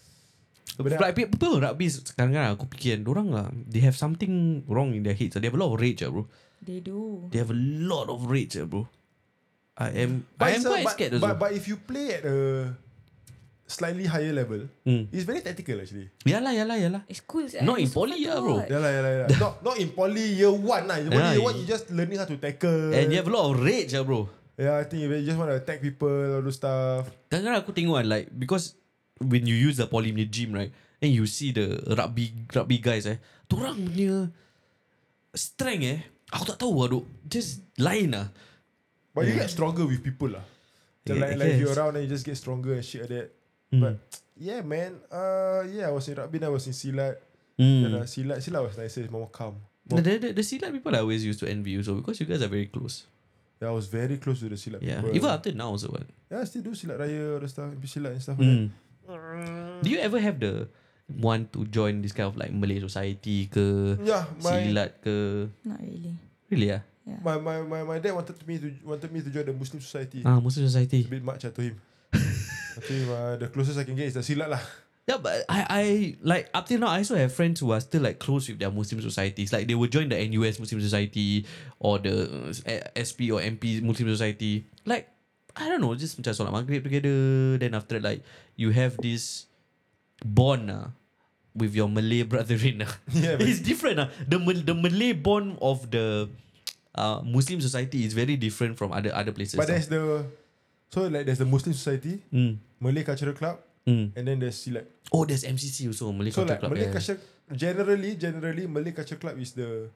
A: But
B: Like pe- people rugby sekarang kan aku fikir kan, dorang lah, they have something wrong in their heads. They have a lot of rage ah, bro.
E: They do.
B: They have a lot of rage ah, bro. I am
A: But
B: I am
A: it's a-
B: quite
A: but,
B: scared
A: but,
B: also.
A: but if you play at a slightly higher level,
B: Mm.
A: it's very tactical actually.
B: Yalah, yalah, yalah.
E: It's cool. sia.
B: Not in
E: It's so
B: poly
E: fun to
B: ah, bro.
E: watch.
A: Yeah lah, yeah lah, yeah lah. not not in poly year one lah. In poly
B: Yeah,
A: year one,
B: you-
A: you just learning how to tackle.
B: And you have a lot of rage ah, bro.
A: Yeah, I think you just want to attack people, all those stuff.
B: Kadang-kadang aku tengok kan, like, because when you use the poly punya gym, right, and you see the rugby rugby guys eh, dorang punya strength eh, aku tak tahu lah, duk. Just lain lah.
A: But you get stronger with people lah. So
B: Yeah,
A: like,
B: I
A: like if
B: guess.
A: you're around and you just get stronger and shit like that.
B: Mm.
A: But yeah, man. Uh, yeah, I was in rugby. I was in Silat.
B: Mm.
A: And, uh, Silat, Silat was nicer. It's more calm.
B: The,
A: More,
B: the, the, the Silat people I always used to envy you, so because you guys are very close.
A: yeah, I was very close to the Silat
B: Yeah.
A: people.
B: Even up till now also, what?
A: Yeah, I still do Silat Raya, all the stuff, Silat and stuff like
B: Mm. Do you ever have the want to join this kind of like Malay society ke,
A: that. Yeah, my
B: silat ke?
E: Not really.
B: Really ah?
E: Yeah.
A: my, my, my, my dad wanted me to wanted me to join the Muslim society.
B: Ah, Muslim society.
A: A bit much, I told him. I told him uh, the closest I can get is the Silat lah.
B: Yeah, but I, I like up till now I also have friends who are still like close with their Muslim societies. Like they will join the N U S Muslim Society or the uh, S P or M P Muslim Society. Like I don't know, just macam solat maghrib together. Then after that, like you have this bond ah with your Malay brethren ah.
A: Yeah, man.
B: It's different ah. The Mal- the Malay bond of the uh, Muslim society is very different from other other places.
A: But
B: ah.
A: there's the so like there's the Muslim society,
B: Mm,
A: Malay Cultural Club,
B: mm.
A: and then there's Silat.
B: Oh, there's M C C also, Malay
A: So
B: Culture
A: like
B: Club.
A: Malay
B: yeah.
A: Culture generally generally Malay Culture Club is the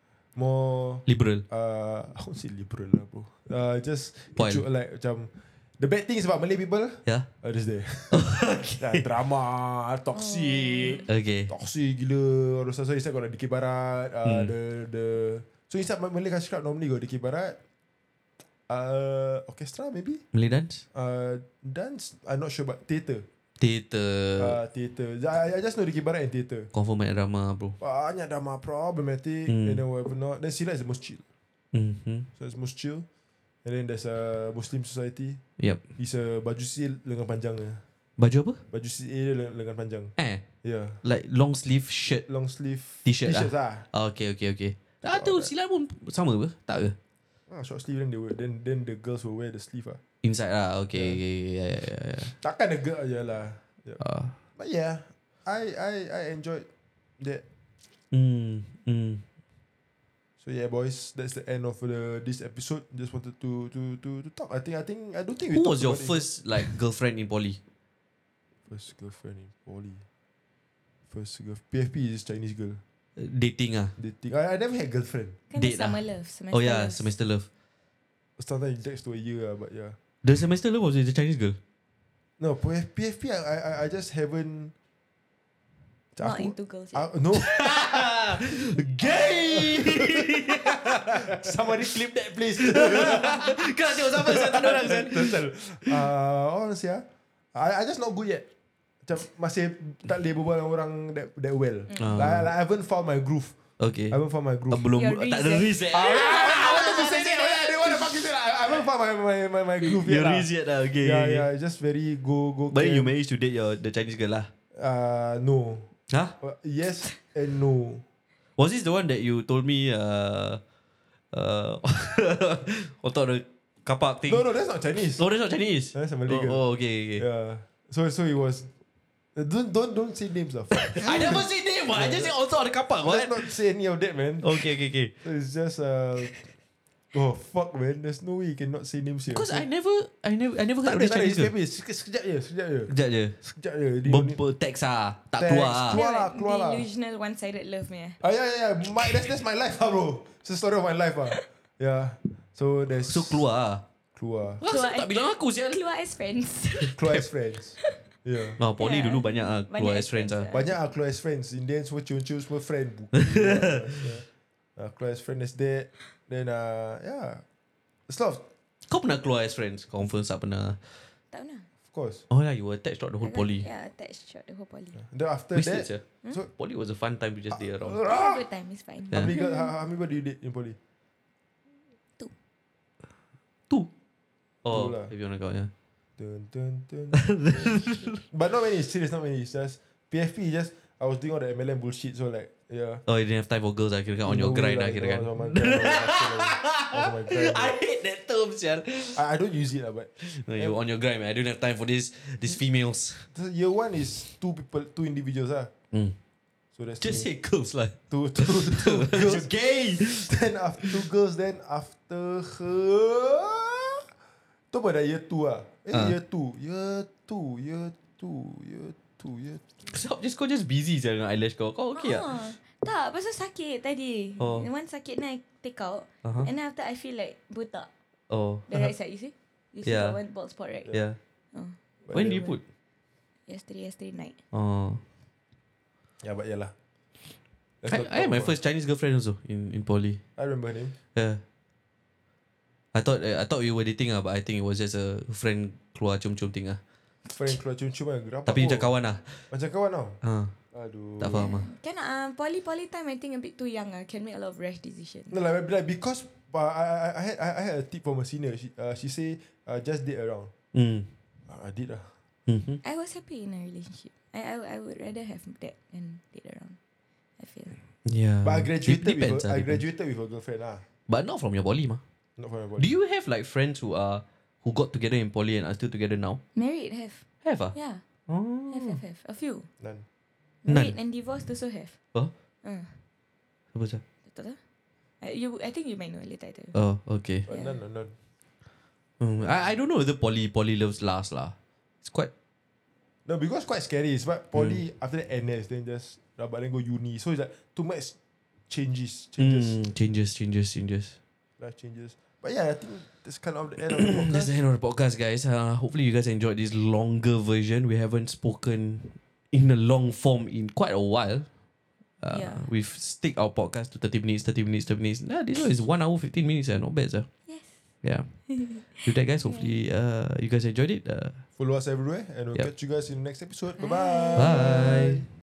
A: more
B: Liberal.
A: uh I won't say liberal lah bro. Uh just
B: Point.
A: kecu- like macam the bad things about Malay people
B: Yeah.
A: are just there. yeah, drama, toxic,
B: Okay.
A: toxic gila. Or so inside got the Dikir Barat, uh,
B: Hmm.
A: the the so inside Malay Culture Club normally got Dikir Barat, uh orchestra maybe,
B: Malay dance.
A: uh dance. I'm not sure but theatre.
B: Theatre.
A: Uh, theatre. I, I just know Dikir Barat and theatre.
B: Confirm banyak drama, bro.
A: Banyak drama problematic
B: Hmm.
A: and then whatever not. Then Silat is the most chill.
B: Mm-hmm.
A: So it's most chill. And then there's a Muslim society.
B: Yep.
A: It's a baju sil lengan panjang.
B: Baju apa?
A: Baju sil le- lengan panjang.
B: Eh.
A: Yeah.
B: Like long sleeve shirt.
A: Long sleeve
B: T-shirt
A: T-shirts
B: lah.
A: lah.
B: Ah, okay, okay, okay. Ah, tu silat pun sama ke? Tak ke?
A: Ah, short sleeve then they will, then then the girls will wear the sleeve ah.
B: Inside lah. Okay, okay, okay. Yeah, yeah, yeah, yeah.
A: Takkan the girl je lah. Yeah.
B: Ah.
A: But yeah, I I I enjoyed that.
B: Mm, mm.
A: So yeah, boys, that's the end of the this episode. Just wanted to to to to talk. I think I think I don't think we
B: Who
A: talked
B: was your
A: about it.
B: first like girlfriend in poly?
A: First girlfriend in poly. First girl P F P is this Chinese girl.
B: dating ah.
A: Dating. I, I never had girlfriend.
E: Kan
B: Date
E: summer
B: lah.
E: love. Semester
B: Oh yeah,
E: love.
B: semester love.
A: Sometimes it takes to a year, lah, but yeah.
B: The semester love was with the Chinese girl.
A: No, P F P, I, I, I just haven't.
E: Not
A: Aku-
E: into girls yet.
A: Uh, no.
B: Gay.
A: Somebody clip that, please.
B: Kau tengok siapa saya tak ada orang kan.
A: uh, what was ya? I, I just not good yet. Macam masih tak boleh berbual dengan orang that, that well.
B: Ah.
A: Like, like, I haven't found my groove.
B: Okay.
A: I haven't found my groove.
B: Ah, belum
E: Your
B: tak ada
E: Riz,
B: risk eh.
A: I, I wanted to say that. I didn't want to fucking say that. I haven't found my my my, my groove
B: You
A: yet. lah.
B: risk yet lah. Okay.
A: Yeah,
B: okay.
A: yeah. It's just very go go.
B: But
A: camp.
B: you managed to date your the Chinese girl lah.
A: Uh, no.
B: Huh?
A: Uh, yes and no.
B: Was this the one that you told me uh uh on top of the car park thing?
A: No, no, that's not Chinese.
B: No, that's not Chinese.
A: That's a Malay
B: oh,
A: girl.
B: oh, okay, okay.
A: Yeah. So so it was. Uh, don't don't don't say names lah. Fuck.
B: I never say name. I just say on top of the car park.
A: Let's
B: What?
A: not say any of that, man.
B: Okay, okay, okay.
A: So it's just uh. Oh fuck, man. There's no way you cannot say names here.
B: Because
A: So,
B: I never, I never, I never
A: tak
B: heard of
A: ada,
B: this
A: tak ada.
B: Chinese girl.
A: Sekejap je, sekejap- sekejap je, sekejap je.
B: Sekejap je.
A: Sekejap je. Dia only-
B: Ber teks ah, tak
A: Text,
B: keluar ah.
A: keluar. lah,
E: Like
A: keluar lah.
E: delusional one-sided love ni.
A: Ah yeah, yeah, yeah. My, that's that's my life, ah, bro. It's the story of my life, ah. Yeah. So there's
B: So keluar ah.
A: keluar,
B: Kenapa
E: Keluar
B: tak
E: as-
B: bilang aku sial?
E: Keluar as friends.
A: keluar as friends. Yeah.
B: Oh, poly
E: Yeah.
B: dulu banyak ah keluar
E: Banyak
B: as friends ah.
A: Banyak ah keluar as friends. In the end semua cium-cium semua friend. Bukan. yeah. uh, keluar as friend as that. Then uh yeah. It's a lot of,
B: Kau pernah keluar as friends? Confirm tak pernah.
E: Tak pernah.
A: of course.
B: Oh lah, you were attached throughout the whole poly.
E: Yeah, attached throughout the whole poly.
A: Then after
B: Wasted
A: that,
B: sia.
A: so
B: Poly was a fun time to just stay around.
E: It's a good time, it's fine.
A: how many girl, how, how many people do you date in poly?
B: Two. Oh,
A: Two lah.
B: if you wanna count, yeah.
A: Dun, dun, dun. But not many. Serious, not many. It's just P F P. Just I was doing all the M L M bullshit. So like yeah.
B: Oh, you didn't have time for girls ah, kira kan on your
A: No
B: grind
A: way
B: lah, kira kan.
A: I was on my grind. I was on my grind.
B: I hate that term, sial.
A: I, I don't use it lah, but
B: No, you on your grind, man. I don't have time for this, these females.
A: the year one is two people, two individuals ah.
B: Mm.
A: So that's
B: Just
A: me.
B: say girls lah.
A: two, two, two girls.
B: You're gay.
A: Then after two girls, then after her, tu apa dah year two ah? Eh
B: Ah.
A: year two, year two, year two, year two, year two.
B: Stop, just kau just busy sial dengan eyelash kau. Kau okay ah?
E: Ah, tak, pasal sakit tadi.
B: Oh.
E: One sakit then I take out.
B: Uh-huh.
E: And then after I feel like botak.
B: Oh,
E: The right side, you see? You see
B: Yeah.
E: the one bald spot, right?
B: yeah.
E: Oh.
A: But
B: When
A: yeah,
B: do you put?
E: Yesterday, yesterday night.
B: Oh,
A: Yeah, but yeah lah. Let's
B: I,
A: not
B: I had
A: talk
B: my
A: about-
B: first Chinese girlfriend also in in poly.
A: I remember her name.
B: Yeah. I thought I thought we were dating ah, but I think it was just a friend keluar cium-cium thing ah.
A: Friend keluar cium-cium kan. Rapat
B: Tapi
A: pun.
B: macam kawan lah.
A: Macam kawan tau.
B: Ha,
A: Aduh.
B: tak faham ah.
E: Can uh, poly poly time I think a bit too young. Uh, can make a lot of rash decisions.
A: No, like, like because uh, I, I, I had I, I had a tip from a senior. She uh, she say uh, just date around.
B: Mm.
A: Uh, I did lah.
B: Mm-hmm.
E: I was happy in a relationship. I I, I would rather have that than date around. I feel.
B: Yeah.
A: But I graduated
B: Dep- depends,
A: with
B: ah,
A: a, I
B: depends.
A: graduated with a girlfriend ah.
B: But not from your poly mah.
A: Not from my
B: Do
A: body.
B: you have like friends who are who got together in poly and are still together now?
E: Married have.
B: Have ah?
E: Yeah.
B: Oh.
E: Have have have. A few.
A: None.
E: Married and divorced also have.
B: Oh.
E: Uh,
B: Apa sah?
E: tak tahu. Uh, you, I think you might know later. I tell you.
B: Oh, okay.
A: But
E: Yeah.
A: none, none, none.
B: Mm, I I don't know whether poly poly loves last lah. It's quite.
A: No, because quite scary. It's but poly after that N S then just but then go uni. So it's like too much changes, changes,
B: Mm, changes, changes, changes.
A: life changes. But yeah, I think that's kind of the end of the
B: That's
A: podcast.
B: the end of the podcast, guys. Uh, hopefully, you guys enjoyed this longer version. We haven't spoken in a long form in quite a while. Uh,
E: Yeah.
B: We've stick our podcast to thirty minutes, thirty minutes, thirty minutes. Nah, this one is one hour, fifteen minutes. Uh, not bad, sir.
E: Yes.
B: Yeah. With that, guys, hopefully uh, you guys enjoyed it. Uh,
A: Follow us everywhere, and we'll
B: Yep.
A: catch you guys in the next episode.
E: Bye.
A: Bye-bye.
B: bye.